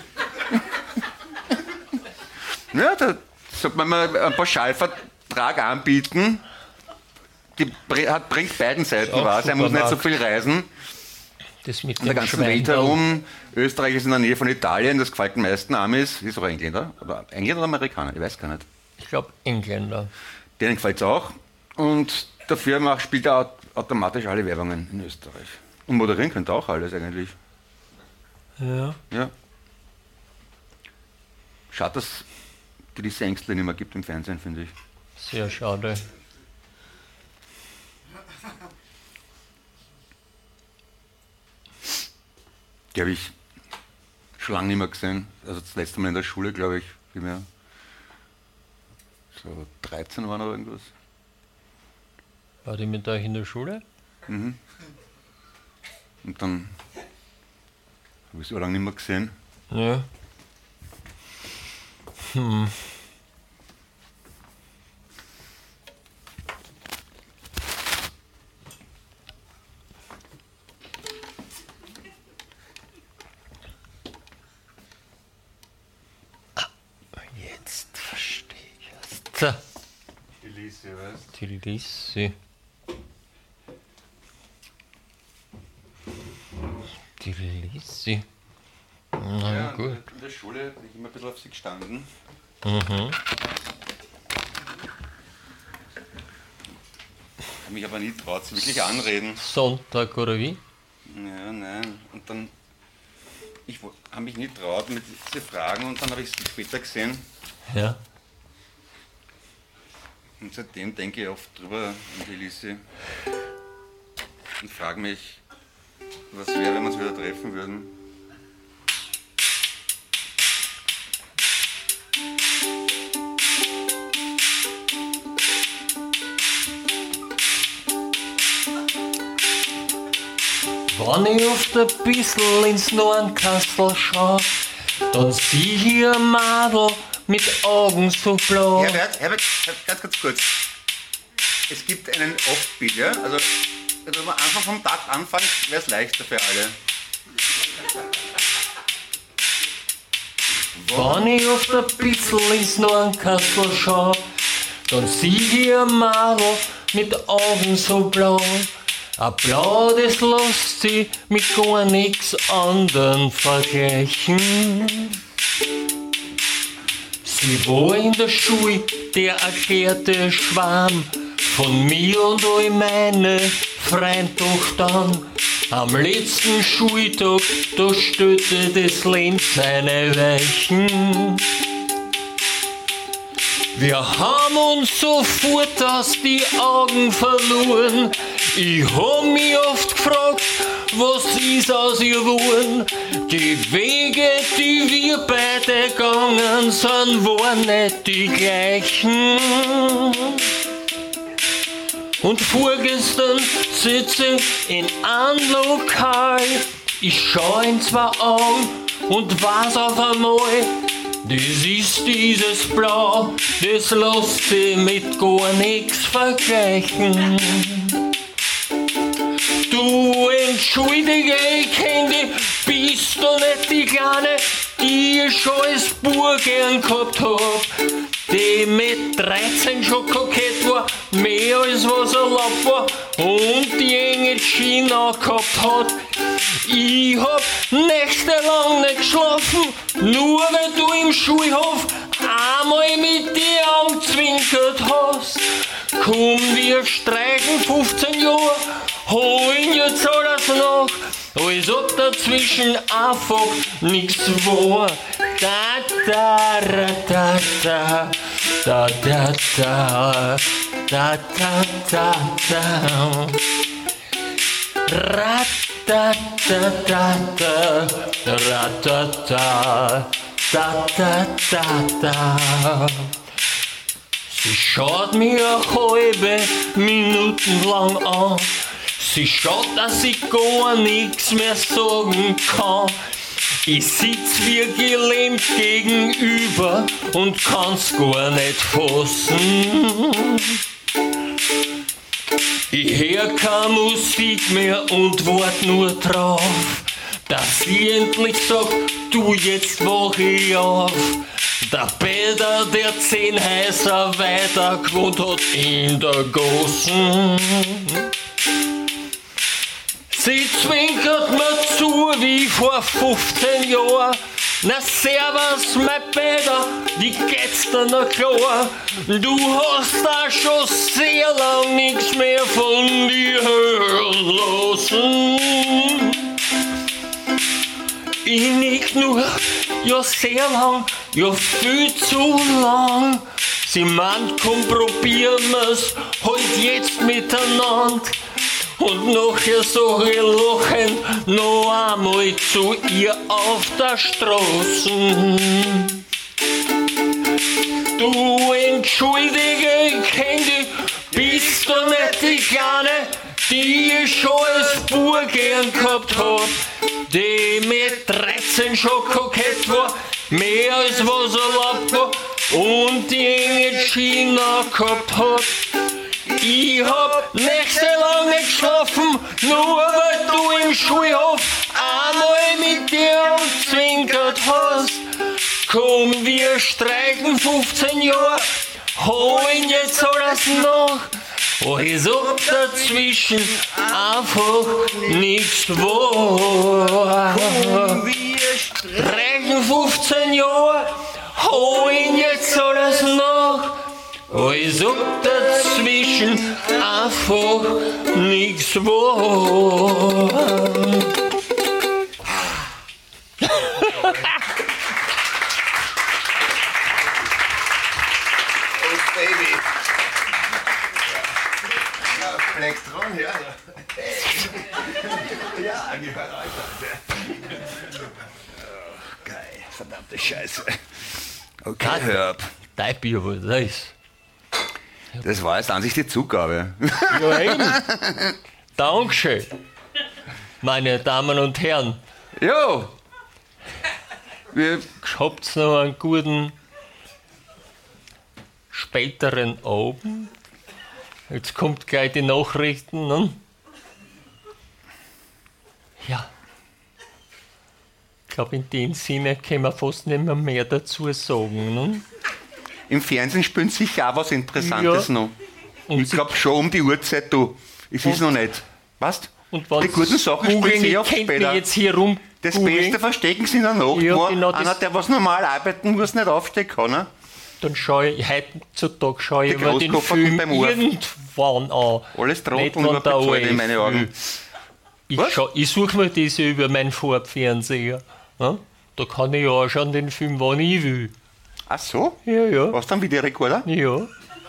Ja, da sollte man mal einen Pauschalvertrag anbieten. Die br- hat, bringt beiden Seiten Auch was. Er muss nicht so Supermarkt. viel reisen. Das mit In der dem ganzen Welt Schwein. herum. Österreich ist in der Nähe von Italien. Das gefällt den meisten Amis. Ist auch Engländer. Oder Engländer oder Amerikaner? Ich weiß gar nicht. Ich glaube Engländer. Denen gefällt es auch. Und dafür macht, spielt er au- automatisch alle Werbungen in Österreich. Und moderieren könnte auch alles eigentlich. Ja. Ja. Schade, dass es diese Ängste nicht mehr gibt im Fernsehen, finde ich. Sehr schade. Die habe ich schon lange nicht mehr gesehen. Also das letzte Mal in der Schule, glaube ich, wie wir so dreizehn waren oder irgendwas. War die mit euch in der Schule? Und dann habe ich so lange nicht mehr gesehen. Ja. Hm. Ah, jetzt verstehe ich es. So, Elise, weißt die Lisi. Die Lisi. Na ja, gut. In der Schule bin ich immer ein bisschen auf sie gestanden. Mhm. Habe mich aber nie traut, sie wirklich anreden. Sonntag oder wie? Ja, nein. Und dann, ich habe mich nie traut mit sie fragen und dann habe ich sie später gesehen. Ja. Und seitdem denke ich oft drüber an die Elise und frage mich, was wäre, wenn wir uns wieder treffen würden. Wenn ich oft ein bisschen ins Nornkastel schau, dann sieh ich ein Madel mit Augen so blau. Herbert, Herbert, ganz, ganz kurz. Es gibt einen Offbeat, ja? Also, also wenn man einfach vom Takt anfängt, wäre es leichter für alle. Wenn ich oft ein bisschen ins Nornkastel schau, dann sieh ich ein Madel mit Augen so blau. Ein Blau, das lässt sich mit gar nichts anderem vergleichen. Sie war in der Schule der erklärte Schwarm von mir und all meine Freunde doch dann. Am letzten Schultag, da stellte das Leben seine Weichen. Wir haben uns sofort aus die Augen verloren. Ich hab mich oft gefragt, was ist aus ihr geworden? Die Wege, die wir beide gegangen sind, waren nicht die gleichen. Und vorgestern sitze ich in einem Lokal. Ich schau in zwei Augen und weiß auf einmal, das ist dieses Blau, das lässt sich mit gar nichts vergleichen. entschuldige, ich kenn dich, bist du nicht die Kleine, die ich schon als Bub gern gehabt hab, die mit dreizehn schon kokett war, mehr als was erlaubt war und die enge Jeans gehabt hat. Ich hab nächtelang nicht geschlafen, nur weil du im Schulhof einmal mit dir angezwinkert hast. Komm, wir streichen fünfzehn Jahre, holen jetzt alles nach, als ob dazwischen einfach nichts war. Da da ra, da da da da da da da da da ra da da da da ra da da da da da da. Sie schaut mir eine halbe Minuten lang an. Sie schaut, dass ich gar nichts mehr sagen kann. Ich sitz wie gelähmt gegenüber und kann's gar nicht fassen. Ich hör keine Musik mehr und wart nur drauf, dass sie endlich sagt, du, jetzt wach ich auf. Der Peter, der zehn Häuser weiter gewohnt hat in der Gossen. Sie zwinkert mir zu wie vor fünfzehn Jahren. Na servus, mein Peter, wie geht's dir noch klar? Du hast da schon sehr lang nichts mehr von dir hören lassen. Ich nick nur, ja sehr lang, ja viel zu lang. Sie meint, komm, probieren wir's halt jetzt miteinander. Und nachher sag ich lachend noch einmal zu ihr auf der Straße. Du, entschuldige, ich kenn dich, bist du nicht die Kleine, die ich schon als Bub gern gehabt hab, die mit dreizehn schon kokett war, mehr als was erlaubt war und die enge Jeans gehabt hat. Ich hab nächtelang nicht geschlafen, nur weil du im Schulhof einmal mit dir umzwinkert hast. Komm, wir streichen fünfzehn Jahre, holen jetzt alles nach, als ob dazwischen einfach nichts war. Komm, wir streichen fünfzehn Jahre, holen jetzt alles nach, als ob dazwischen einfach nichts war. Oh, Baby. Ja, Plektron, ja. Ja, gehört Alter. Geil, verdammte Scheiße. Okay, Herb. Dein Bier, was das ist. Das war jetzt an sich die Zugabe. Ja, eben. Dankeschön, meine Damen und Herren. Jo. Wir Habt noch einen guten späteren Abend? Jetzt kommt gleich die Nachrichten. Ne? Ja. Ich glaube, in dem Sinne können wir fast nicht mehr, mehr dazu sagen. Ne? Im Fernsehen spielen sicher auch was Interessantes Ja. noch. Und Ich Sie- glaube schon um die Uhrzeit, du. Ich weiß noch nicht. Weißt Und wenn die guten Sachen googeln, spielen sie ich oft könnt mich später. jetzt hier rum Das googeln, Beste verstecken sie in der Nacht, Ja, wo genau, einer, das- der was normal arbeiten muss, nicht aufstehen kann. Ne? Dann schaue ich, heutzutage schaue ich Die mir den Großkopfer Film beim Ohr. irgendwann an. Alles Nicht, Trottel wenn nur der bezahlt O in meine Augen. will. Ich, Was? schau- ich suche mir das ja über meinen Farbfernseher. Ja? Da kann ich ja anschauen den Film, wann ich will. Ach so? Ja, ja. Was dann Videorekorder? Ja,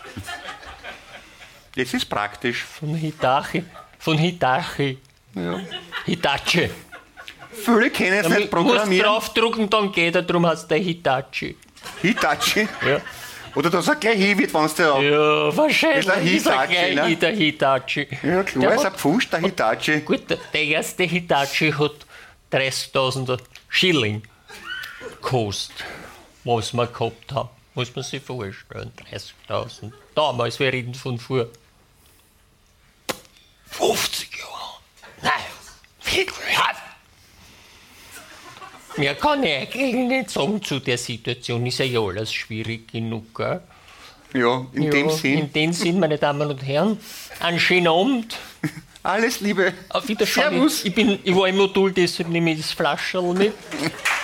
Das ist praktisch. von Hitachi. Von Hitachi. Ja. Hitachi. Viele können es Da nicht mu- musst programmieren. draufdrucken, dann geht er, darum heißt der Hitachi. Hitachi. Ja, Oder dass er gleich hin wird, wenn es dir auch. ja wahrscheinlich Ist ein ist er Hitachi, gleich ne? der Hitachi. Ja, Der klar, ist hat- ein Pfusch, der Hitachi. Gut, der- der erste Hitachi hat dreißigtausend Schilling gekostet, was wir gehabt haben. Muss man sich vorstellen, dreißigtausend. Damals, wir reden von vor fünfzig Jahren. Nein, Mehr kann ich eigentlich nicht sagen zu der Situation. Ist ja alles schwierig genug, gell? Ja, in ja, dem Sinn. In dem Sinn, meine Damen und Herren, einen schönen Abend. Alles Liebe. Auf Wiedersehen. Servus. Ich, bin, ich war im Modul, deshalb nehme ich das Flascherl mit.